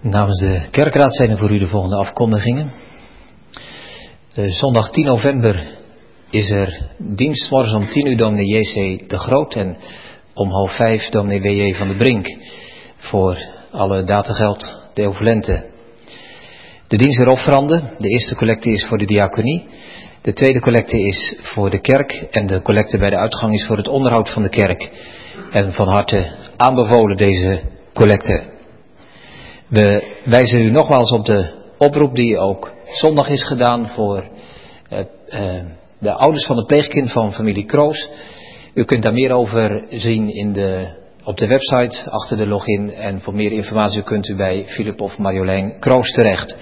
Namens de kerkraad zijn er voor u de volgende afkondigingen. Zondag 10 november is er dienst morgens om 10 uur dominee J.C. de Groot en om 4:30 dominee W.J. van de Brink voor alle datageld deovalenten. De dienst der offeranden, de eerste collecte is voor de diaconie, de tweede collecte is voor de kerk en de collecte bij de uitgang is voor het onderhoud van de kerk. En van harte aanbevolen deze collecte. We wijzen u nogmaals op de oproep die ook zondag is gedaan voor de ouders van het pleegkind van familie Kroos. U kunt daar meer over zien op de website achter de login en voor meer informatie kunt u bij Philip of Marjolein Kroos terecht.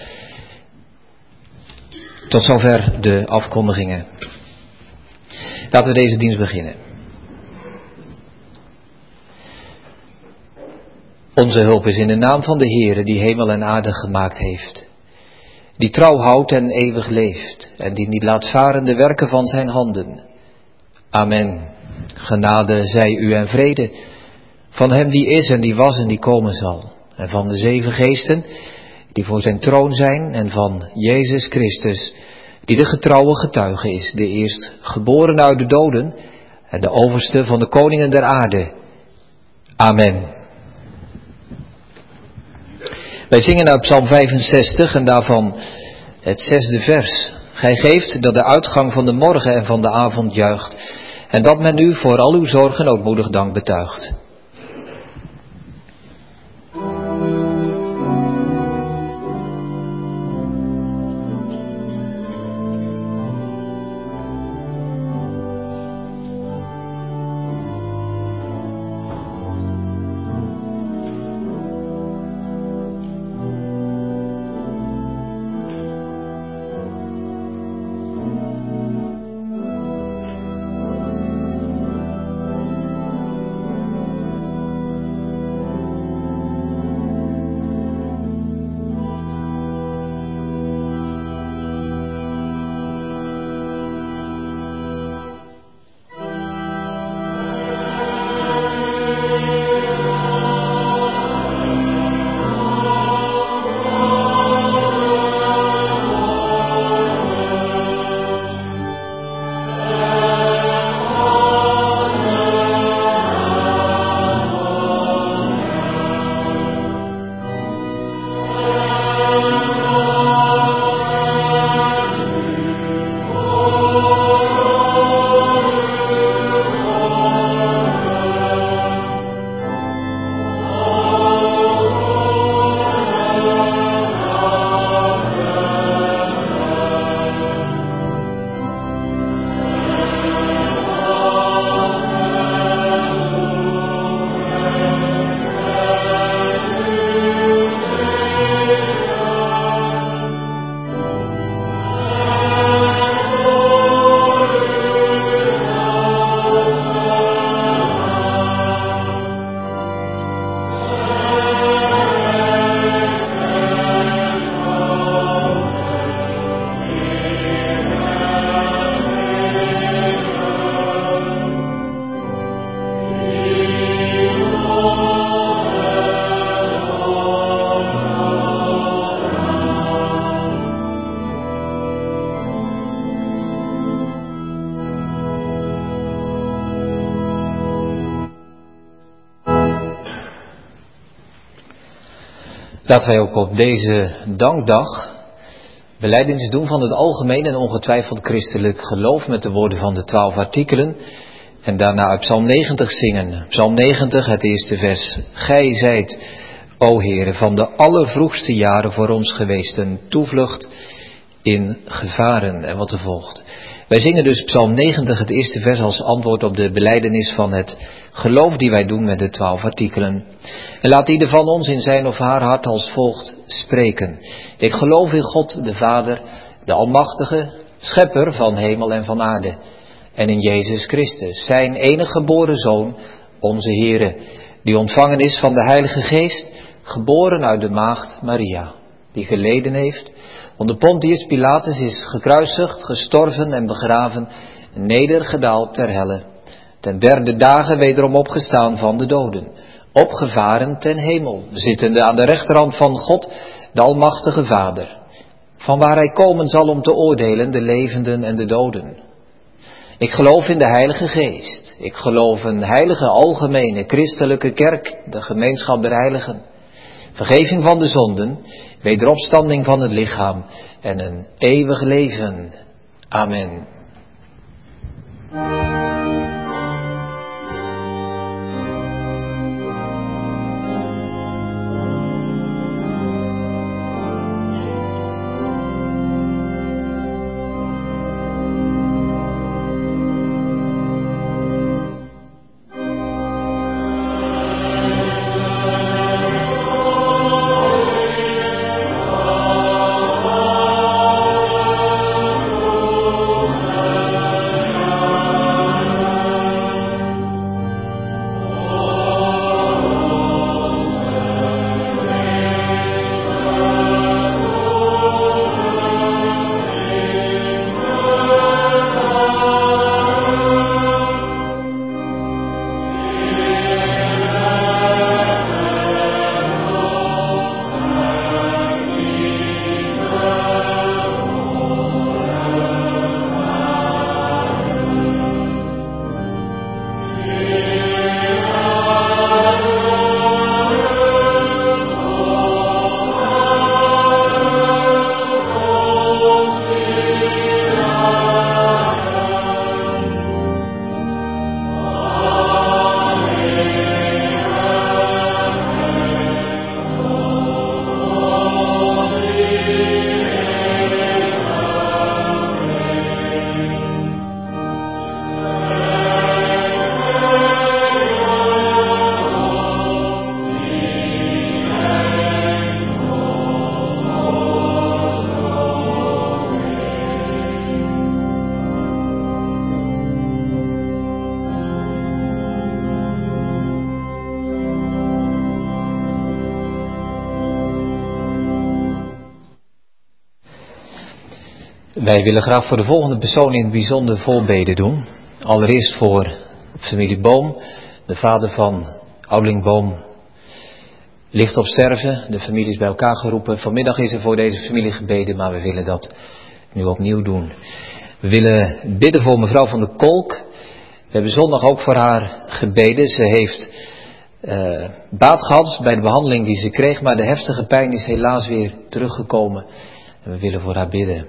Tot zover de afkondigingen. Laten we deze dienst beginnen. Onze hulp is in de naam van de Heere die hemel en aarde gemaakt heeft. Die trouw houdt en eeuwig leeft en die niet laat varen de werken van zijn handen. Amen. Genade zij u en vrede van hem die is en die was en die komen zal. En van de 7 geesten die voor zijn troon zijn en van Jezus Christus die de getrouwe getuige is. De eerst geboren uit de doden en de overste van de koningen der aarde. Amen. Wij zingen uit Psalm 65 en daarvan het 6e vers. Gij geeft dat de uitgang van de morgen en van de avond juicht en dat men u voor al uw zorgen ootmoedig dank betuigt. Laten wij ook op deze dankdag belijdenis doen van het algemeen en ongetwijfeld christelijk geloof met de woorden van de 12 artikelen. En daarna uit Psalm 90 zingen. Psalm 90, het eerste vers. Gij zijt, o Heere, van de allervroegste jaren voor ons geweest een toevlucht in gevaren. En wat er volgt. Wij zingen dus Psalm 90, het eerste vers als antwoord op de belijdenis van het geloof die wij doen met de 12 artikelen. En laat ieder van ons in zijn of haar hart als volgt spreken. Ik geloof in God de Vader, de Almachtige, Schepper van hemel en van aarde. En in Jezus Christus, zijn enige geboren Zoon, onze Heere, die ontvangen is van de Heilige Geest, geboren uit de maagd Maria, die geleden heeft, onder Pontius Pilatus is gekruisigd, gestorven en begraven, nedergedaald ter helle. Ten 3e dagen wederom opgestaan van de doden, opgevaren ten hemel, zittende aan de rechterhand van God, de Almachtige Vader, van waar hij komen zal om te oordelen de levenden en de doden. Ik geloof in de Heilige Geest. Ik geloof een heilige, algemene, christelijke kerk, de gemeenschap der heiligen, vergeving van de zonden, wederopstanding van het lichaam en een eeuwig leven. Amen. Wij willen graag voor de volgende persoon in het bijzonder voorbeden doen. Allereerst voor familie Boom, de vader van ouderling Boom ligt op sterven. De familie is bij elkaar geroepen. Vanmiddag is er voor deze familie gebeden, maar we willen dat nu opnieuw doen. We willen bidden voor mevrouw van der Kolk. We hebben zondag ook voor haar gebeden. Ze heeft baat gehad bij de behandeling die ze kreeg, maar de heftige pijn is helaas weer teruggekomen. En we willen voor haar bidden.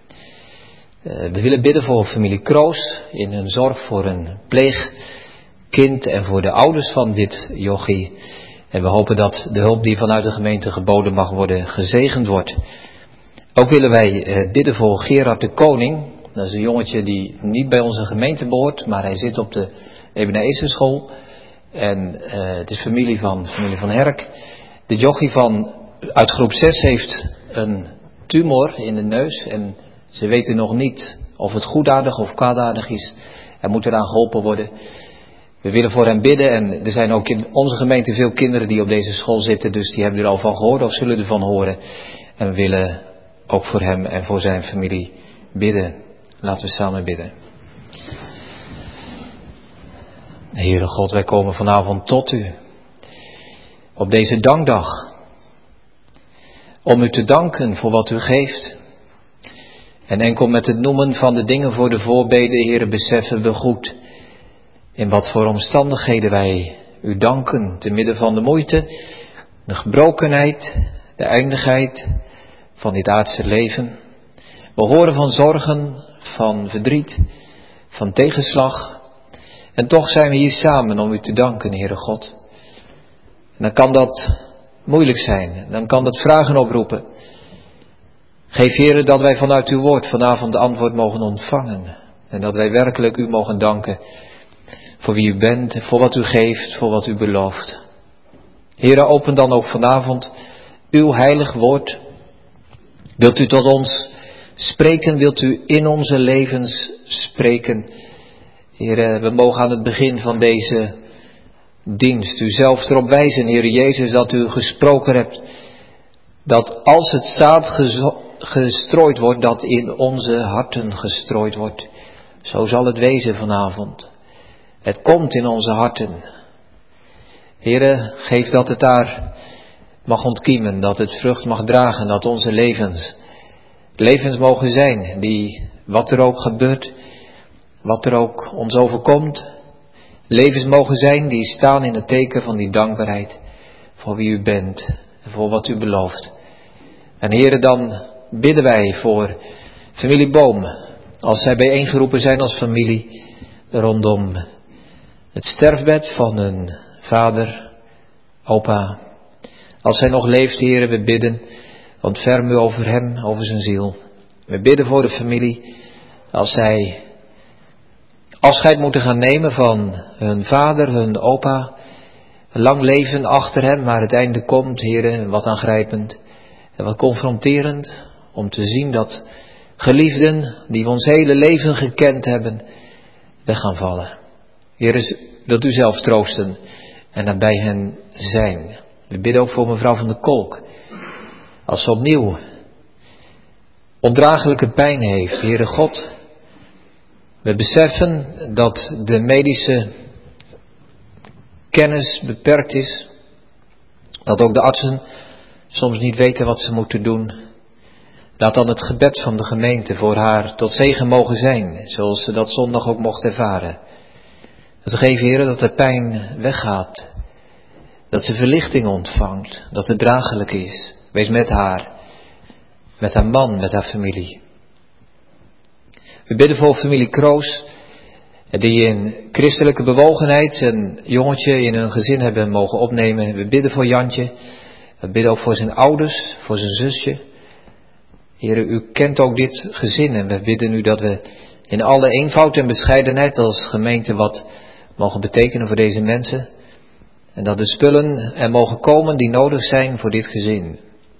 We willen bidden voor familie Kroos in hun zorg voor een pleegkind en voor de ouders van dit jochie. En we hopen dat de hulp die vanuit de gemeente geboden mag worden gezegend wordt. Ook willen wij bidden voor Gerard de Koning. Dat is een jongetje die niet bij onze gemeente behoort, maar hij zit op de Ebenezer school. En het is familie van Herk. De jochie uit groep 6 heeft een tumor in de neus en ze weten nog niet of het goedaardig of kwaadaardig is. Hij moet eraan geholpen worden. We willen voor hem bidden en er zijn ook in onze gemeente veel kinderen die op deze school zitten. Dus die hebben er al van gehoord of zullen ervan horen. En we willen ook voor hem en voor zijn familie bidden. Laten we samen bidden. Heere God, wij komen vanavond tot u. Op deze dankdag. Om u te danken voor wat u geeft. En enkel met het noemen van de dingen voor de voorbeden, Heere, beseffen we goed in wat voor omstandigheden wij u danken, te midden van de moeite, de gebrokenheid, de eindigheid van dit aardse leven. We horen van zorgen, van verdriet, van tegenslag. En toch zijn we hier samen om u te danken, Heere God. En dan kan dat moeilijk zijn, dan kan dat vragen oproepen. Geef, Heere, dat wij vanuit uw woord vanavond de antwoord mogen ontvangen. En dat wij werkelijk u mogen danken voor wie u bent, voor wat u geeft, voor wat u belooft. Heere, open dan ook vanavond uw heilig woord. Wilt u tot ons spreken, wilt u in onze levens spreken. Heere, we mogen aan het begin van deze dienst u zelf erop wijzen, Heere Jezus, dat u gesproken hebt. Dat als het zaad gestrooid wordt, dat in onze harten gestrooid wordt. Zo zal het wezen vanavond. Het komt in onze harten. Heere, geef dat het daar mag ontkiemen, dat het vrucht mag dragen, dat onze levens mogen zijn, die, wat er ook gebeurt, wat er ook ons overkomt, levens mogen zijn die staan in het teken van die dankbaarheid voor wie u bent en voor wat u belooft. En Heere, dan bidden wij voor familie Boom, als zij bijeengeroepen zijn als familie rondom het sterfbed van hun vader, opa. Als hij nog leeft, Heere, we bidden, ontferm u over hem, over zijn ziel. We bidden voor de familie, als zij afscheid moeten gaan nemen van hun vader, hun opa. Lang leven achter hem, maar het einde komt, Heere, wat aangrijpend en wat confronterend, om te zien dat geliefden, die we ons hele leven gekend hebben, weg gaan vallen. Heere, wilt u zelf troosten en nabij hen zijn. We bidden ook voor mevrouw van de Kolk, als ze opnieuw ondraaglijke pijn heeft. Heere God, we beseffen dat de medische kennis beperkt is, dat ook de artsen soms niet weten wat ze moeten doen. Laat dan het gebed van de gemeente voor haar tot zegen mogen zijn, zoals ze dat zondag ook mocht ervaren. Dat geef, Heere, dat de pijn weggaat, dat ze verlichting ontvangt, dat het draaglijk is. Wees met haar man, met haar familie. We bidden voor familie Kroos, die in christelijke bewogenheid zijn jongetje in hun gezin hebben mogen opnemen. We bidden voor Jantje, we bidden ook voor zijn ouders, voor zijn zusje. Heere, u kent ook dit gezin en we bidden u dat we in alle eenvoud en bescheidenheid als gemeente wat mogen betekenen voor deze mensen. En dat de spullen er mogen komen die nodig zijn voor dit gezin.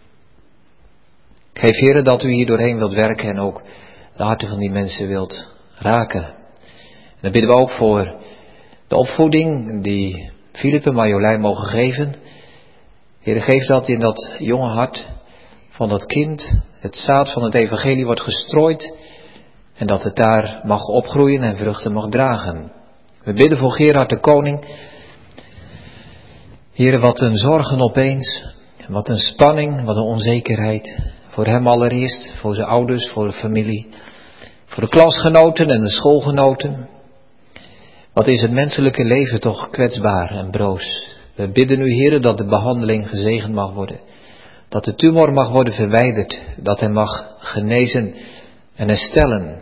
Geef, Heere, dat u hier doorheen wilt werken en ook de harten van die mensen wilt raken. En dan bidden we ook voor de opvoeding die Philip en Marjolein mogen geven. Heere, geef dat in dat jonge hart van dat kind, het zaad van het evangelie wordt gestrooid en dat het daar mag opgroeien en vruchten mag dragen. We bidden voor Gerard de Koning. Heere, wat een zorgen opeens, wat een spanning, wat een onzekerheid. Voor hem allereerst, voor zijn ouders, voor de familie, voor de klasgenoten en de schoolgenoten. Wat is het menselijke leven toch kwetsbaar en broos. We bidden u, Heere, dat de behandeling gezegend mag worden. Dat de tumor mag worden verwijderd, dat hij mag genezen en herstellen.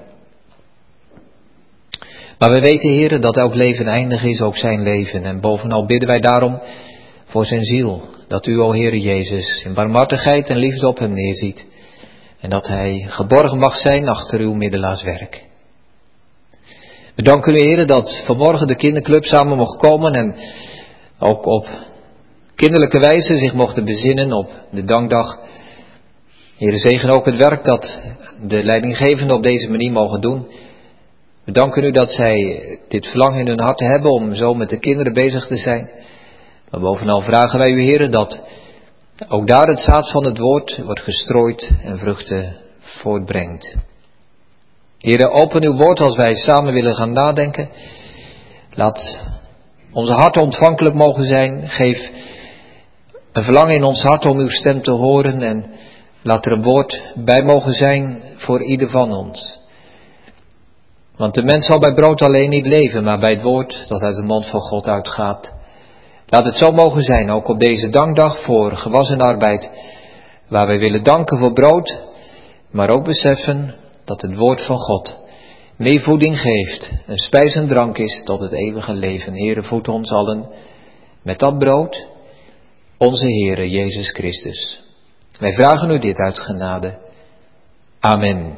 Maar we weten, Heere, dat elk leven eindig is, ook zijn leven. En bovenal bidden wij daarom voor zijn ziel. Dat u, o Heere Jezus, in barmhartigheid en liefde op hem neerziet. En dat hij geborgen mag zijn achter uw middelaarswerk. We danken u, Heere, dat vanmorgen de kinderclub samen mocht komen en ook op kinderlijke wijze zich mochten bezinnen op de dankdag. Heere, zegen ook het werk dat de leidinggevenden op deze manier mogen doen. We danken u dat zij dit verlangen in hun hart hebben om zo met de kinderen bezig te zijn. Maar bovenal vragen wij u, Heere, dat ook daar het zaad van het woord wordt gestrooid en vruchten voortbrengt. Heere, open uw woord als wij samen willen gaan nadenken. Laat onze harten ontvankelijk mogen zijn. Geef een verlangen in ons hart om uw stem te horen. En laat er een woord bij mogen zijn voor ieder van ons. Want de mens zal bij brood alleen niet leven, maar bij het woord dat uit de mond van God uitgaat. Laat het zo mogen zijn, ook op deze dankdag voor gewassen arbeid, waar wij willen danken voor brood, maar ook beseffen dat het woord van God meer voeding geeft, een spijs en drank is tot het eeuwige leven. Heere, voed ons allen met dat brood, onze Heere Jezus Christus. Wij vragen u dit uit genade. Amen.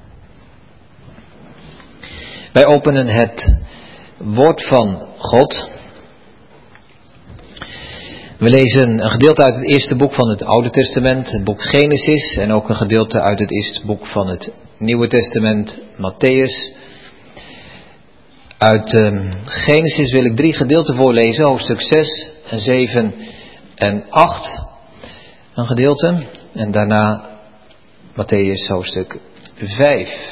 Wij openen het woord van God. We lezen een gedeelte uit het eerste boek van het Oude Testament, het boek Genesis, en ook een gedeelte uit het eerste boek van het Nieuwe Testament, Mattheüs. Uit Genesis wil ik 3 gedeelten voorlezen, hoofdstuk 6 en 7 en 8, een gedeelte, en daarna Mattheüs hoofdstuk 5.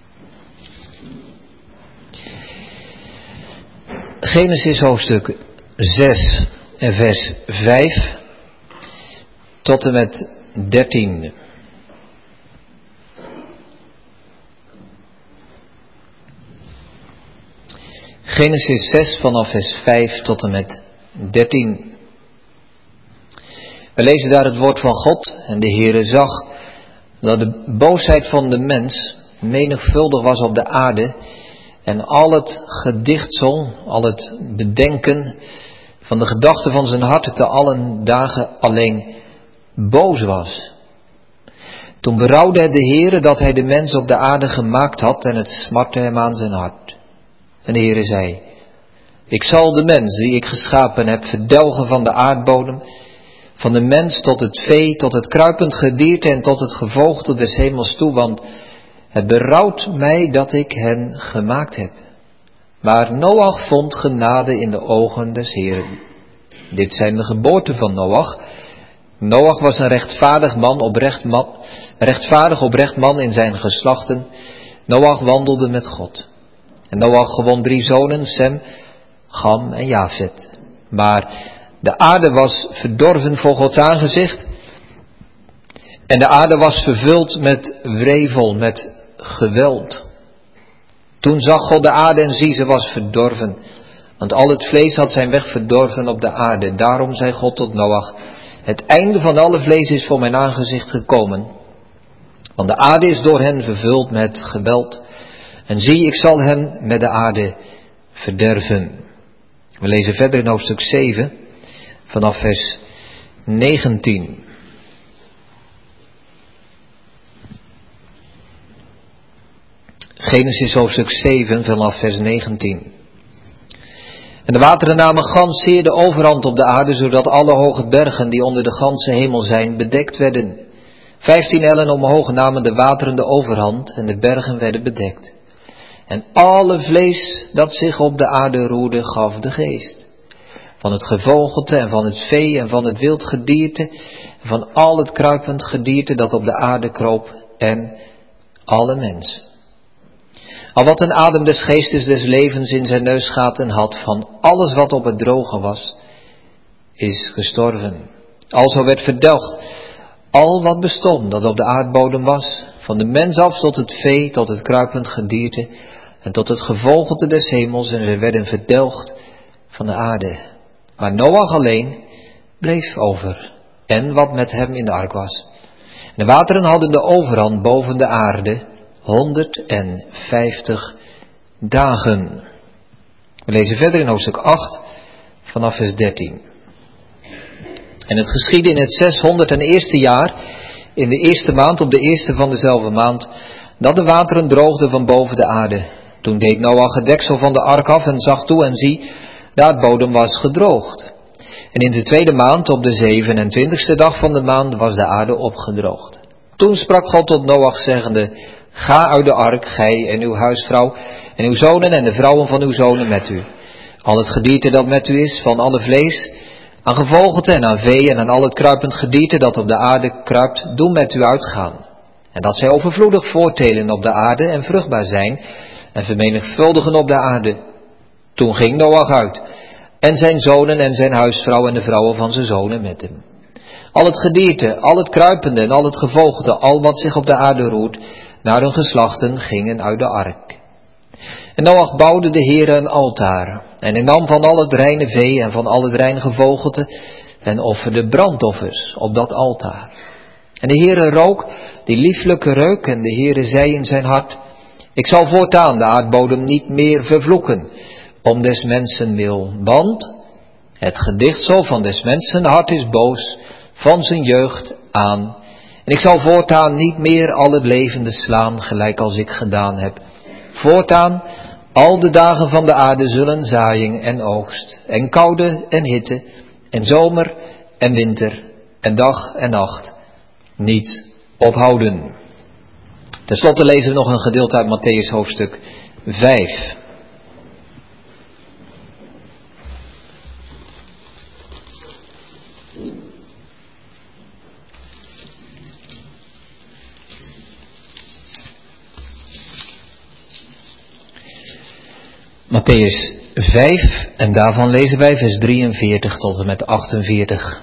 Genesis hoofdstuk 6 en vers 5 tot en met 13. Genesis 6 vanaf vers 5 tot en met 13. We lezen daar het woord van God en de Heere zag dat de boosheid van de mens menigvuldig was op de aarde en al het gedichtsel, al het bedenken van de gedachten van zijn hart te allen dagen alleen boos was. Toen berouwde de Heere dat hij de mens op de aarde gemaakt had en het smartte hem aan zijn hart. En de Heere zei, ik zal de mens die ik geschapen heb verdelgen van de aardbodem, van de mens tot het vee, tot het kruipend gedierte en tot het gevogelte des hemels toe, want het berouwt mij dat ik hen gemaakt heb. Maar Noach vond genade in de ogen des Heeren. Dit zijn de geboorten van Noach. Noach was een rechtvaardig oprecht man in zijn geslachten. Noach wandelde met God. En Noach gewon 3 zonen, Sem, Cham en Jafet. Maar de aarde was verdorven voor Gods aangezicht. En de aarde was vervuld met wrevel, met geweld. Toen zag God de aarde en zie, ze was verdorven. Want al het vlees had zijn weg verdorven op de aarde. Daarom zei God tot Noach, het einde van alle vlees is voor mijn aangezicht gekomen. Want de aarde is door hen vervuld met geweld. En zie, ik zal hen met de aarde verderven. We lezen verder in hoofdstuk 7, vanaf vers 19. Genesis hoofdstuk 7 vanaf vers 19. En de wateren namen gans zeer de overhand op de aarde, zodat alle hoge bergen die onder de ganse hemel zijn, bedekt werden. 15 ellen omhoog namen de wateren de overhand en de bergen werden bedekt. En alle vlees dat zich op de aarde roerde, gaf de geest. Van het gevogelte en van het vee en van het wild gedierte, en van al het kruipend gedierte dat op de aarde kroop, en alle mensen. Al wat een adem des geestes des levens in zijn neusgaten had, van alles wat op het droge was, is gestorven. Alzo werd verdelgd al wat bestond dat op de aardbodem was, van de mens af tot het vee, tot het kruipend gedierte en tot het gevogelte des hemels, en ze werden verdelgd van de aarde. Maar Noach alleen bleef over, en wat met hem in de ark was. En de wateren hadden de overhand boven de aarde 150 dagen. We lezen verder in hoofdstuk 8 vanaf vers 13. En het geschiedde in het 601ste jaar, in de eerste maand, op de eerste van dezelfde maand, dat de wateren droogden van boven de aarde. Toen deed Noach het deksel van de ark af en zag toe en zie, de aardbodem was gedroogd. En in de tweede maand, op de 27ste dag van de maand, was de aarde opgedroogd. Toen sprak God tot Noach zeggende, ga uit de ark, gij en uw huisvrouw en uw zonen en de vrouwen van uw zonen met u. Al het gedierte dat met u is, van alle vlees, aan gevogelte en aan vee en aan al het kruipend gedierte dat op de aarde kruipt, doen met u uitgaan. En dat zij overvloedig voortelen op de aarde en vruchtbaar zijn en vermenigvuldigen op de aarde. Toen ging Noach uit, en zijn zonen en zijn huisvrouw en de vrouwen van zijn zonen met hem. Al het gedierte, al het kruipende en al het gevogelte, al wat zich op de aarde roert, naar hun geslachten gingen uit de ark. En Noach bouwde de Heere een altaar, en hij nam van al het reine vee en van al het reine gevogelte, en offerde brandoffers op dat altaar. En de Heere rook die lieflijke reuk, en de Heere zei in zijn hart, ik zal voortaan de aardbodem niet meer vervloeken, om des mensen wil, want het gedichtsel van des mensen hart is boos, van zijn jeugd aan. En ik zal voortaan niet meer al het levende slaan, gelijk als ik gedaan heb. Voortaan, al de dagen van de aarde zullen zaaiing en oogst, en koude en hitte, en zomer en winter, en dag en nacht, niet ophouden. Ten slotte lezen we nog een gedeelte uit Mattheüs hoofdstuk 5. Mattheüs 5 en daarvan lezen wij vers 43 tot en met 48.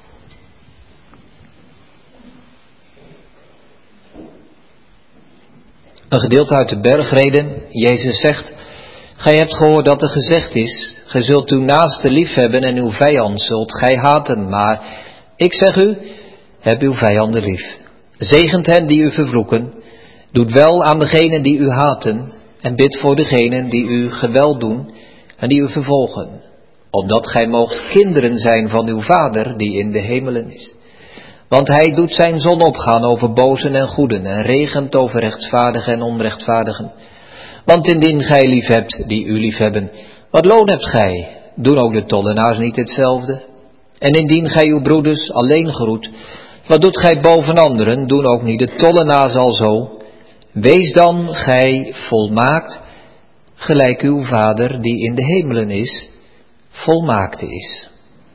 Een gedeelte uit de bergreden. Jezus zegt: gij hebt gehoord dat er gezegd is: gij zult uw naaste liefhebben en uw vijand zult gij haten. Maar ik zeg u, heb uw vijanden lief. Zegent hen die u vervloeken. Doet wel aan degenen die u haten. En bid voor degenen die u geweld doen en die u vervolgen. Opdat gij moogt kinderen zijn van uw Vader die in de hemelen is. Want hij doet zijn zon opgaan over bozen en goeden en regent over rechtvaardigen en onrechtvaardigen. Want indien gij lief hebt die u lief hebben, wat loon hebt gij? Doen ook de tollenaars niet hetzelfde? En indien gij uw broeders alleen groet, wat doet gij boven anderen? Doen ook niet de tollenaars alzo? Wees dan gij volmaakt, gelijk uw Vader die in de hemelen is, volmaakt is.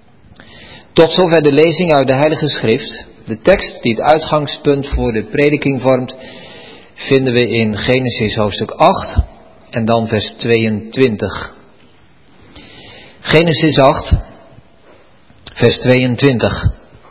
Tot zover de lezing uit de Heilige Schrift. De tekst die het uitgangspunt voor de prediking vormt, vinden we in Genesis hoofdstuk 8 en dan vers 22. Genesis 8, vers 22.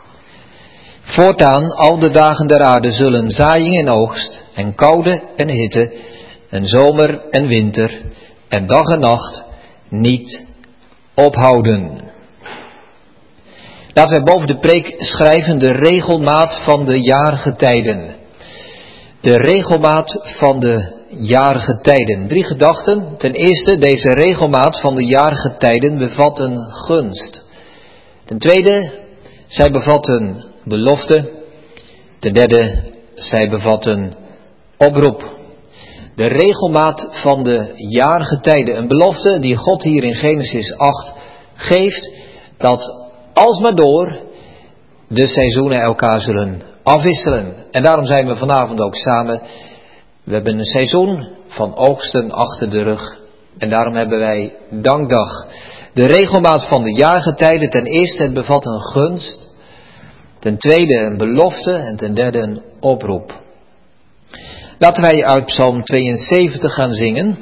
Voortaan al de dagen der aarde zullen zaaiing en oogst, en koude en hitte, en zomer en winter, en dag en nacht niet ophouden. Laten wij boven de preek schrijven de regelmaat van de jaargetijden. De regelmaat van de jaargetijden. 3 gedachten. Ten eerste, deze regelmaat van de jaargetijden bevat een gunst. Ten tweede, zij bevatten belofte. Ten derde, zij bevatten oproep. De regelmaat van de jaargetijden. Een belofte die God hier in Genesis 8 geeft, dat alsmaar door de seizoenen elkaar zullen afwisselen. En daarom zijn we vanavond ook samen. We hebben een seizoen van oogsten achter de rug. En daarom hebben wij dankdag. De regelmaat van de jaargetijden. Ten eerste, het bevat een gunst. Ten tweede, een belofte. En ten derde, een oproep. Laten wij uit Psalm 72 gaan zingen.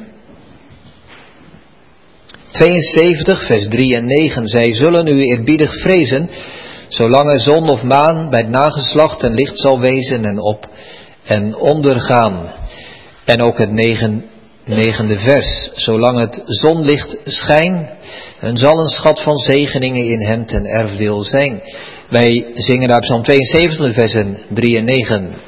72, vers 3 en 9. Zij zullen u eerbiedig vrezen, zolang er zon of maan bij het nageslacht en licht zal wezen en op en ondergaan. En ook het negende vers. Zolang het zonlicht schijnt, hun zal een schat van zegeningen in hem ten erfdeel zijn. Wij zingen uit Psalm 72, versen 3 en 9.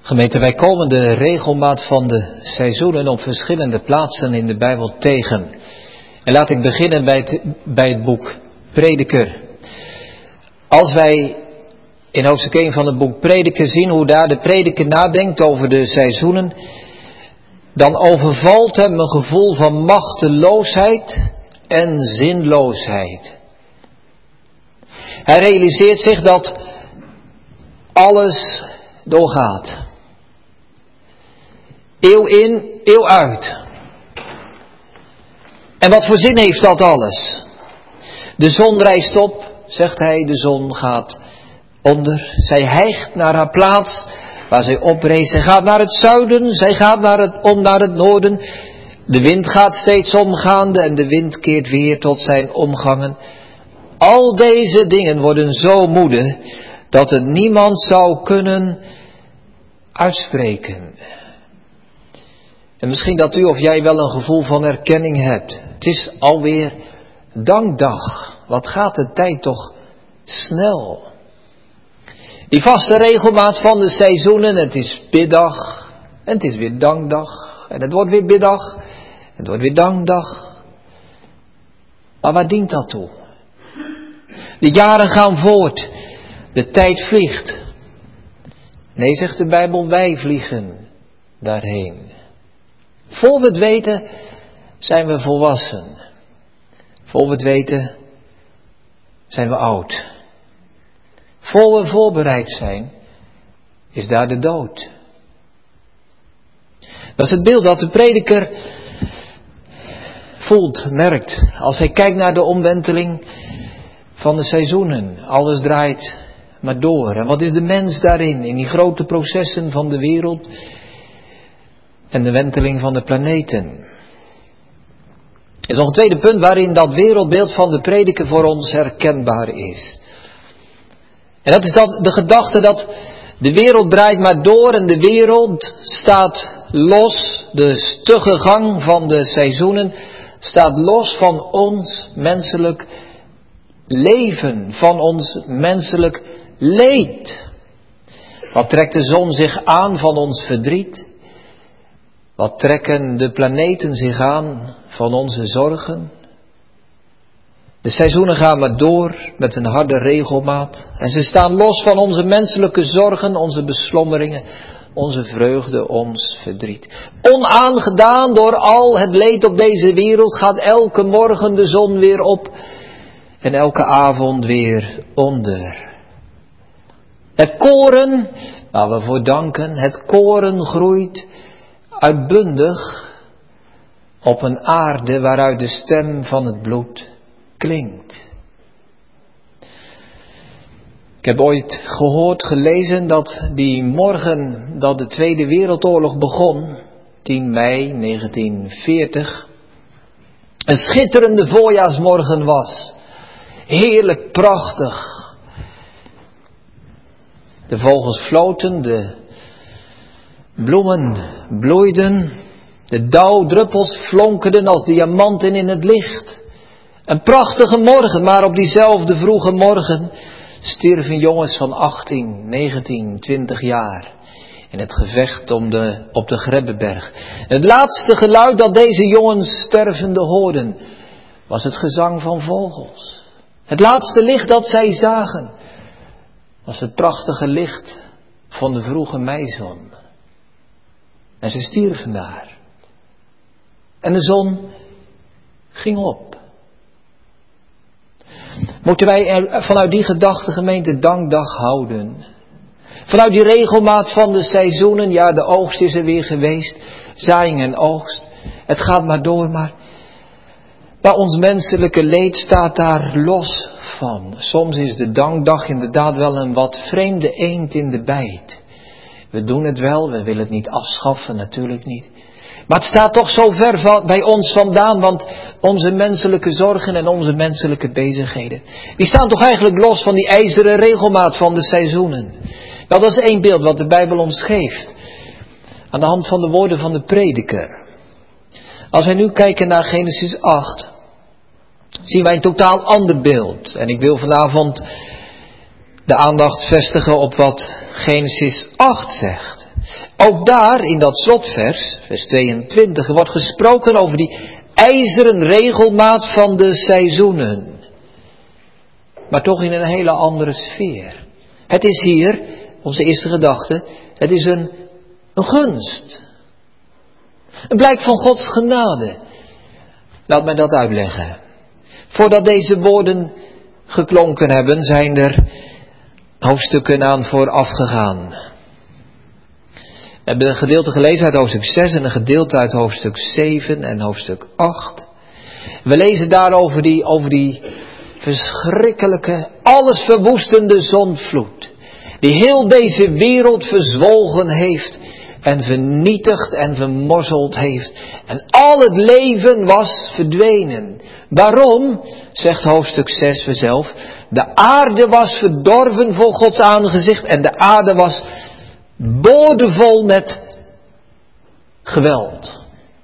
Gemeente, wij komen de regelmaat van de seizoenen op verschillende plaatsen in de Bijbel tegen. En laat ik beginnen bij het boek Prediker. Als wij in hoofdstuk 1 van het boek Prediker zien hoe daar de prediker nadenkt over de seizoenen, dan overvalt hem een gevoel van machteloosheid en zinloosheid. Hij realiseert zich dat alles doorgaat. Eeuw in, eeuw uit. En wat voor zin heeft dat alles? De zon rijst op, zegt hij, de zon gaat onder. Zij hijgt naar haar plaats waar zij oprees. Zij gaat naar het zuiden, zij gaat naar het noorden. De wind gaat steeds omgaande en de wind keert weer tot zijn omgangen. Al deze dingen worden zo moede dat het niemand zou kunnen uitspreken. En misschien dat u of jij wel een gevoel van herkenning hebt. Het is alweer dankdag. Wat gaat de tijd toch snel. Die vaste regelmaat van de seizoenen. Het is biddag. En het is weer dankdag. En het wordt weer biddag. En het wordt weer dankdag. Maar waar dient dat toe? De jaren gaan voort. De tijd vliegt. Nee, zegt de Bijbel, wij vliegen daarheen. Voor we het weten zijn we volwassen. Voor we het weten zijn we oud. Voor we voorbereid zijn is daar de dood. Dat is het beeld dat de prediker voelt, merkt. Als hij kijkt naar de omwenteling van de seizoenen. Alles draait maar door. En wat is de mens daarin? In die grote processen van de wereld en de wenteling van de planeten. Er is nog een tweede punt waarin dat wereldbeeld van de prediker voor ons herkenbaar is. En dat is de gedachte dat de wereld draait maar door en de wereld staat los. De stugge gang van de seizoenen staat los van ons menselijk leven, van ons menselijk leed. Wat trekt de zon zich aan van ons verdriet? Wat trekken de planeten zich aan van onze zorgen? De seizoenen gaan maar door met een harde regelmaat. En ze staan los van onze menselijke zorgen, onze beslommeringen, onze vreugde, ons verdriet. Onaangedaan door al het leed op deze wereld gaat elke morgen de zon weer op. En elke avond weer onder. Het koren, waar we voor danken, het koren groeit uitbundig op een aarde waaruit de stem van het bloed klinkt. Ik heb ooit gehoord, gelezen dat die morgen dat de Tweede Wereldoorlog begon, 10 mei 1940, een schitterende voorjaarsmorgen was. Heerlijk prachtig. De vogels floten, de bloemen bloeiden, de dauwdruppels flonkerden als diamanten in het licht. Een prachtige morgen, maar op diezelfde vroege morgen stierven jongens van 18, 19, 20 jaar in het gevecht op de Grebbeberg. Het laatste geluid dat deze jongens stervende hoorden was het gezang van vogels. Het laatste licht dat zij zagen was het prachtige licht van de vroege meizon. En ze stierven daar. En de zon ging op. Moeten wij vanuit die gedachte, gemeente, dankdag houden. Vanuit die regelmaat van de seizoenen, ja, de oogst is er weer geweest. Zaaiing en oogst. Het gaat maar door, maar ons menselijke leed staat daar los van. Soms is de dankdag inderdaad wel een wat vreemde eend in de bijt. We doen het wel, we willen het niet afschaffen, natuurlijk niet. Maar het staat toch zo ver bij ons vandaan, want onze menselijke zorgen en onze menselijke bezigheden, die staan toch eigenlijk los van die ijzeren regelmaat van de seizoenen. Nou, dat is één beeld wat de Bijbel ons geeft. Aan de hand van de woorden van de prediker. Als wij nu kijken naar Genesis 8, zien wij een totaal ander beeld. En ik wil vanavond de aandacht vestigen op wat Genesis 8 zegt. Ook daar in dat slotvers, vers 22, wordt gesproken over die ijzeren regelmaat van de seizoenen. Maar toch in een hele andere sfeer. Het is hier, onze eerste gedachte, het is een gunst. Een blijk van Gods genade. Laat mij dat uitleggen. Voordat deze woorden geklonken hebben, zijn er hoofdstukken aan vooraf gegaan. We hebben een gedeelte gelezen uit hoofdstuk 6 en een gedeelte uit hoofdstuk 7 en hoofdstuk 8. We lezen daar over die verschrikkelijke, alles verwoestende zondvloed. Die heel deze wereld verzwolgen heeft en vernietigd en vermorzeld heeft. En al het leven was verdwenen. Waarom? Zegt hoofdstuk 6 vanzelf. De aarde was verdorven voor Gods aangezicht en de aarde was boordevol met geweld.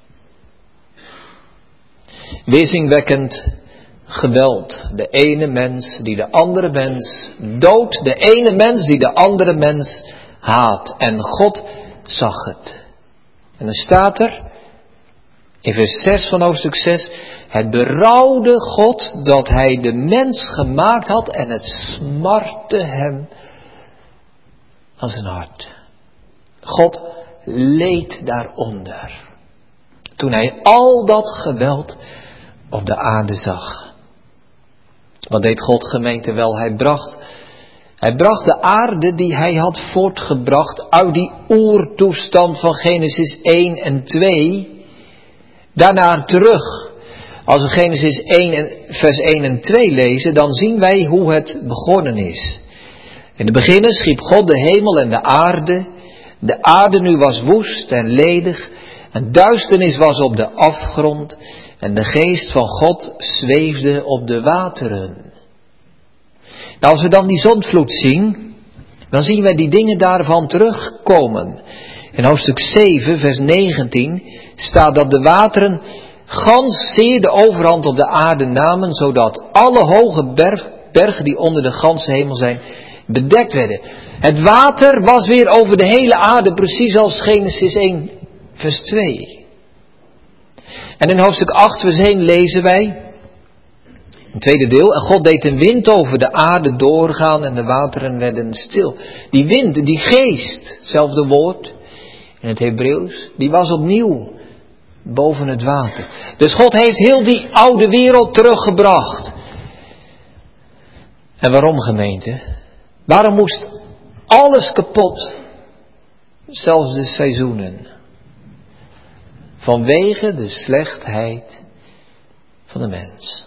Weerzinwekkend geweld. De ene mens die de andere mens doodt. De ene mens die de andere mens haat. En God zag het. En dan staat er in vers 6 van hoofdstuk 6. Het berouwde God dat hij de mens gemaakt had en het smartte hem aan zijn hart. God leed daaronder. Toen hij al dat geweld op de aarde zag. Wat deed God, gemeente, wel? Hij bracht de aarde die hij had voortgebracht uit die oertoestand van Genesis 1 en 2. Daarna terug. Als we Genesis 1 vers 1 en 2 lezen, dan zien wij hoe het begonnen is. In het begin schiep God de hemel en de aarde. De aarde nu was woest en ledig. En duisternis was op de afgrond. En de geest van God zweefde op de wateren. Nou, als we dan die zondvloed zien, dan zien wij die dingen daarvan terugkomen. In hoofdstuk 7, vers 19, staat dat de wateren gans zeer de overhand op de aarde namen, zodat alle hoge bergen die onder de ganse hemel zijn, bedekt werden. Het water was weer over de hele aarde, precies als Genesis 1, vers 2. En in hoofdstuk 8 vers 1 lezen wij, een tweede deel, en God deed een wind over de aarde doorgaan en de wateren werden stil. Die wind, die geest, hetzelfde woord in het Hebreeuws, die was opnieuw boven het water. Dus God heeft heel die oude wereld teruggebracht. En waarom, gemeente? Waarom moest alles kapot? Zelfs de seizoenen. Vanwege de slechtheid van de mens.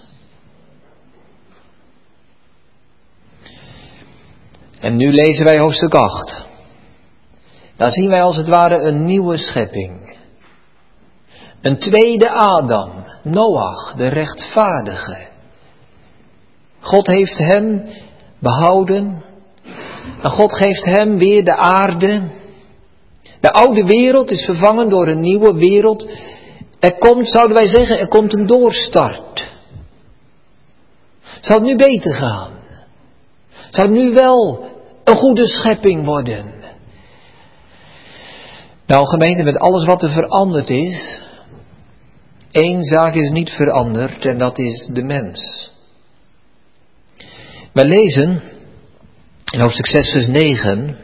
En nu lezen wij hoofdstuk 8. Daar zien wij als het ware een nieuwe schepping. Een tweede Adam, Noach, de rechtvaardige. God heeft hem behouden. En God geeft hem weer de aarde. De oude wereld is vervangen door een nieuwe wereld. Er komt, zouden wij zeggen, er komt een doorstart. Zou het nu beter gaan? Zou het nu wel een goede schepping worden? Nou, gemeente, met alles wat er veranderd is, één zaak is niet veranderd en dat is de mens. Wij lezen in hoofdstuk 6 vers 9...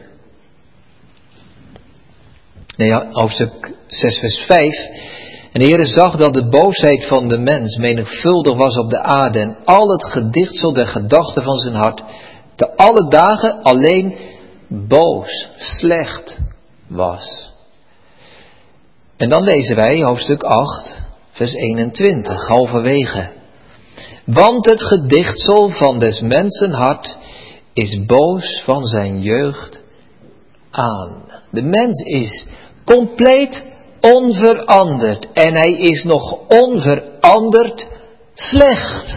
hoofdstuk 6 vers 5. En de Heere zag dat de boosheid van de mens menigvuldig was op de aarde en al het gedichtsel der gedachten van zijn hart te alle dagen alleen boos, slecht was. En dan lezen wij hoofdstuk 8 vers 21, halverwege. Want het gedichtsel van des mensen hart is boos van zijn jeugd aan. De mens is compleet onveranderd. En hij is nog onveranderd slecht.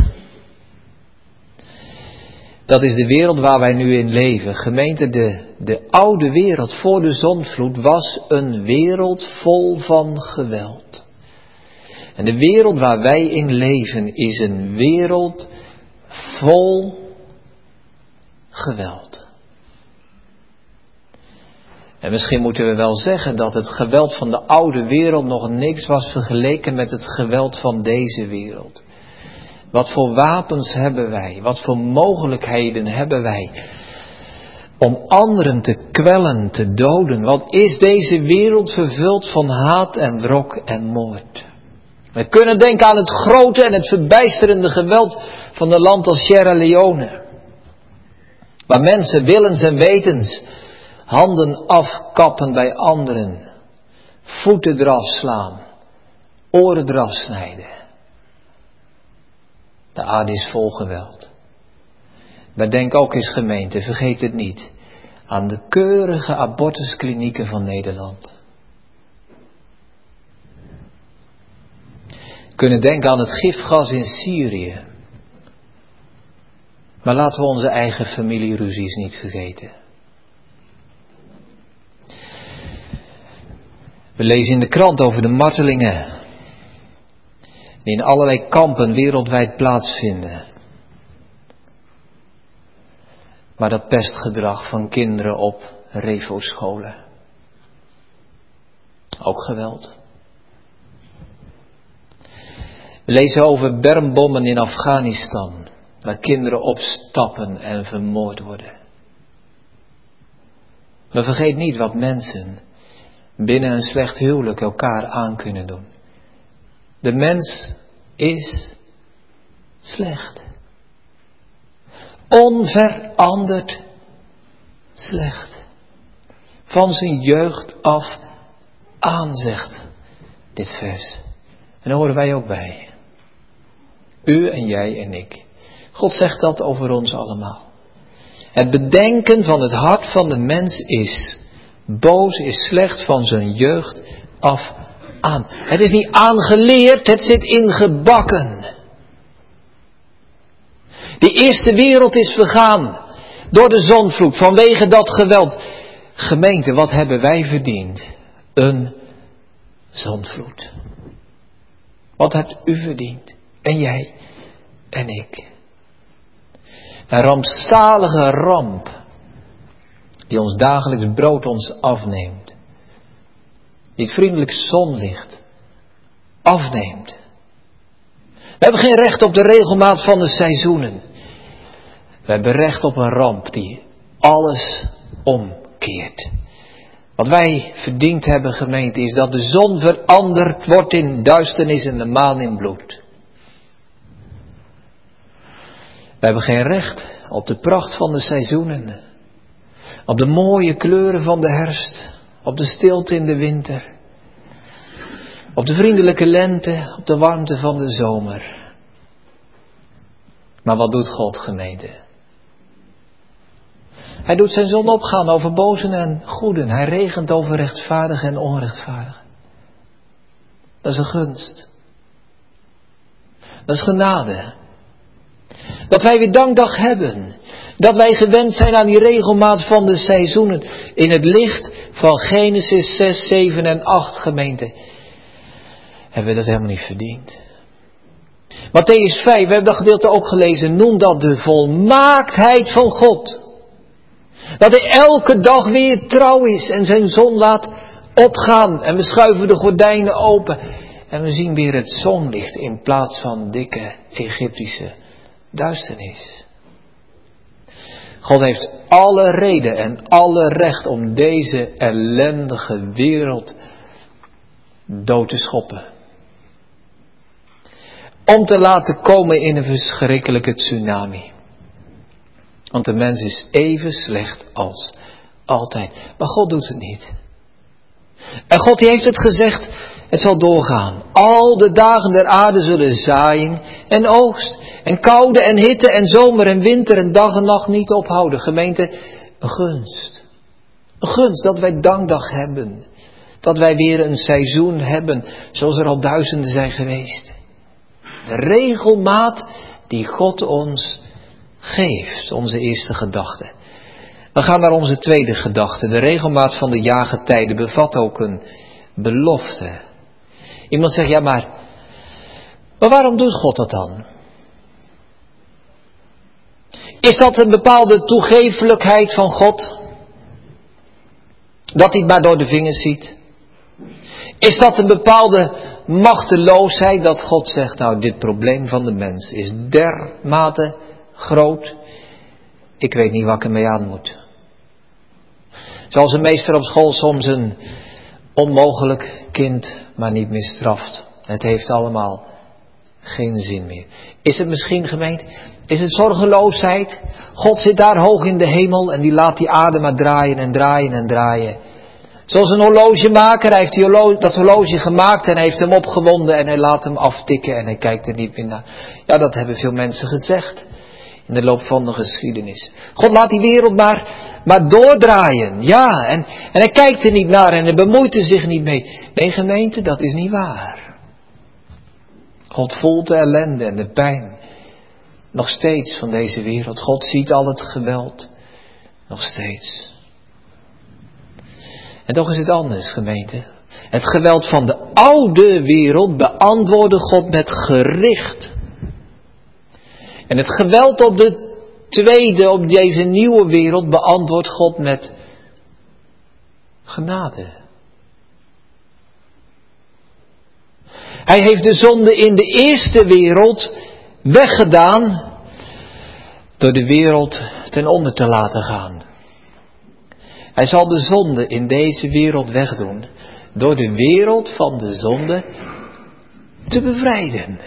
Dat is de wereld waar wij nu in leven. Gemeente, de oude wereld voor de zondvloed was een wereld vol van geweld. En de wereld waar wij in leven is een wereld vol geweld. En misschien moeten we wel zeggen dat het geweld van de oude wereld nog niks was vergeleken met het geweld van deze wereld. Wat voor wapens hebben wij? Wat voor mogelijkheden hebben wij om anderen te kwellen, te doden? Wat is deze wereld vervuld van haat en wrok en moord? We kunnen denken aan het grote en het verbijsterende geweld van een land als Sierra Leone. Waar mensen willens en wetens handen afkappen bij anderen, voeten eraf slaan, oren eraf snijden. De aarde is vol geweld. Maar denk ook eens gemeente, vergeet het niet, aan de keurige abortusklinieken van Nederland. We kunnen denken aan het gifgas in Syrië. Maar laten we onze eigen familieruzies niet vergeten. We lezen in de krant over de martelingen die in allerlei kampen wereldwijd plaatsvinden. Maar dat pestgedrag van kinderen op Revo-scholen. Ook geweld. We lezen over bermbommen in Afghanistan, waar kinderen opstappen en vermoord worden. Maar vergeet niet wat mensen binnen een slecht huwelijk elkaar aan kunnen doen. De mens is slecht. Onveranderd slecht. Van zijn jeugd af aan, zegt dit vers. En daar horen wij ook bij. U en jij en ik. God zegt dat over ons allemaal. Het bedenken van het hart van de mens is boos, is slecht van zijn jeugd af aan. Het is niet aangeleerd, het zit ingebakken. Die eerste wereld is vergaan door de zondvloed vanwege dat geweld. Gemeente, wat hebben wij verdiend? Een zondvloed. Wat hebt u verdiend? En jij en ik. Een rampzalige ramp die ons dagelijks brood ons afneemt. Die het vriendelijk zonlicht afneemt. We hebben geen recht op de regelmaat van de seizoenen. We hebben recht op een ramp die alles omkeert. Wat wij verdiend hebben, gemeente, is dat de zon veranderd wordt in duisternis en de maan in bloed. We hebben geen recht op de pracht van de seizoenen. Op de mooie kleuren van de herfst. Op de stilte in de winter. Op de vriendelijke lente. Op de warmte van de zomer. Maar wat doet God, gemeente? Hij doet zijn zon opgaan over bozen en goeden. Hij regent over rechtvaardigen en onrechtvaardigen. Dat is een gunst. Dat is genade. Dat wij weer dankdag hebben. Dat wij gewend zijn aan die regelmaat van de seizoenen. In het licht van Genesis 6, 7 en 8, gemeente. Hebben we dat helemaal niet verdiend. Mattheüs 5, we hebben dat gedeelte ook gelezen. Noem dat de volmaaktheid van God. Dat hij elke dag weer trouw is en zijn zon laat opgaan. En we schuiven de gordijnen open. En we zien weer het zonlicht in plaats van dikke Egyptische duisternis. God heeft alle reden en alle recht om deze ellendige wereld dood te schoppen. Om te laten komen in een verschrikkelijke tsunami. Want de mens is even slecht als altijd. Maar God doet het niet. En God die heeft het gezegd, het zal doorgaan. Al de dagen der aarde zullen zaaiing en oogst. En koude en hitte en zomer en winter en dag en nacht niet ophouden. Gemeente, een gunst. Een gunst dat wij dankdag hebben. Dat wij weer een seizoen hebben zoals er al duizenden zijn geweest. De regelmaat die God ons geeft. Onze eerste gedachte. We gaan naar onze tweede gedachte. De regelmaat van de jaargetijden bevat ook een belofte. Iemand zegt, ja maar waarom doet God dat dan? Is dat een bepaalde toegeeflijkheid van God? Dat hij het maar door de vingers ziet? Is dat een bepaalde machteloosheid dat God zegt, nou, dit probleem van de mens is dermate groot, ik weet niet wat ik ermee aan moet. Zoals een meester op school soms een onmogelijk kind maar niet meer straft. Het heeft allemaal geen zin meer. Is het misschien, gemeente, is het zorgeloosheid? God zit daar hoog in de hemel en die laat die aarde maar draaien en draaien en draaien. Zoals een horlogemaker, hij heeft dat horloge gemaakt en hij heeft hem opgewonden en hij laat hem aftikken en hij kijkt er niet meer naar. Ja, dat hebben veel mensen gezegd in de loop van de geschiedenis. God laat die wereld maar doordraaien. Ja, en hij kijkt er niet naar en hij bemoeit er zich niet mee. Nee, gemeente, dat is niet waar. God voelt de ellende en de pijn nog steeds van deze wereld. God ziet al het geweld nog steeds. En toch is het anders, gemeente. Het geweld van de oude wereld beantwoordde God met gericht. En het geweld op op deze nieuwe wereld, beantwoordt God met genade. Hij heeft de zonde in de eerste wereld weggedaan door de wereld ten onder te laten gaan. Hij zal de zonde in deze wereld wegdoen door de wereld van de zonde te bevrijden.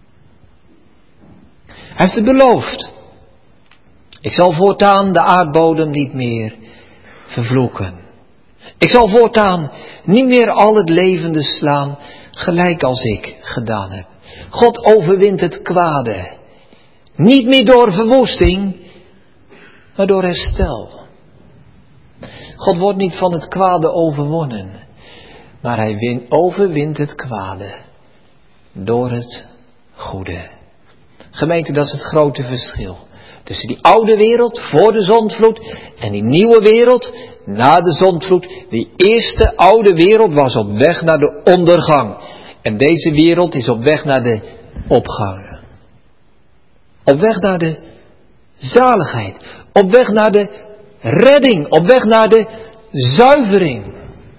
Hij heeft het beloofd. Ik zal voortaan de aardbodem niet meer vervloeken. Ik zal voortaan niet meer al het levende slaan, gelijk als ik gedaan heb. God overwint het kwade. Niet meer door verwoesting, maar door herstel. God wordt niet van het kwade overwonnen, maar hij overwint het kwade door het goede. Gemeente, dat is het grote verschil tussen die oude wereld voor de zondvloed en die nieuwe wereld na de zondvloed. Die eerste oude wereld was op weg naar de ondergang en deze wereld is op weg naar de opgang. Op weg naar de zaligheid, op weg naar de redding, op weg naar de zuivering.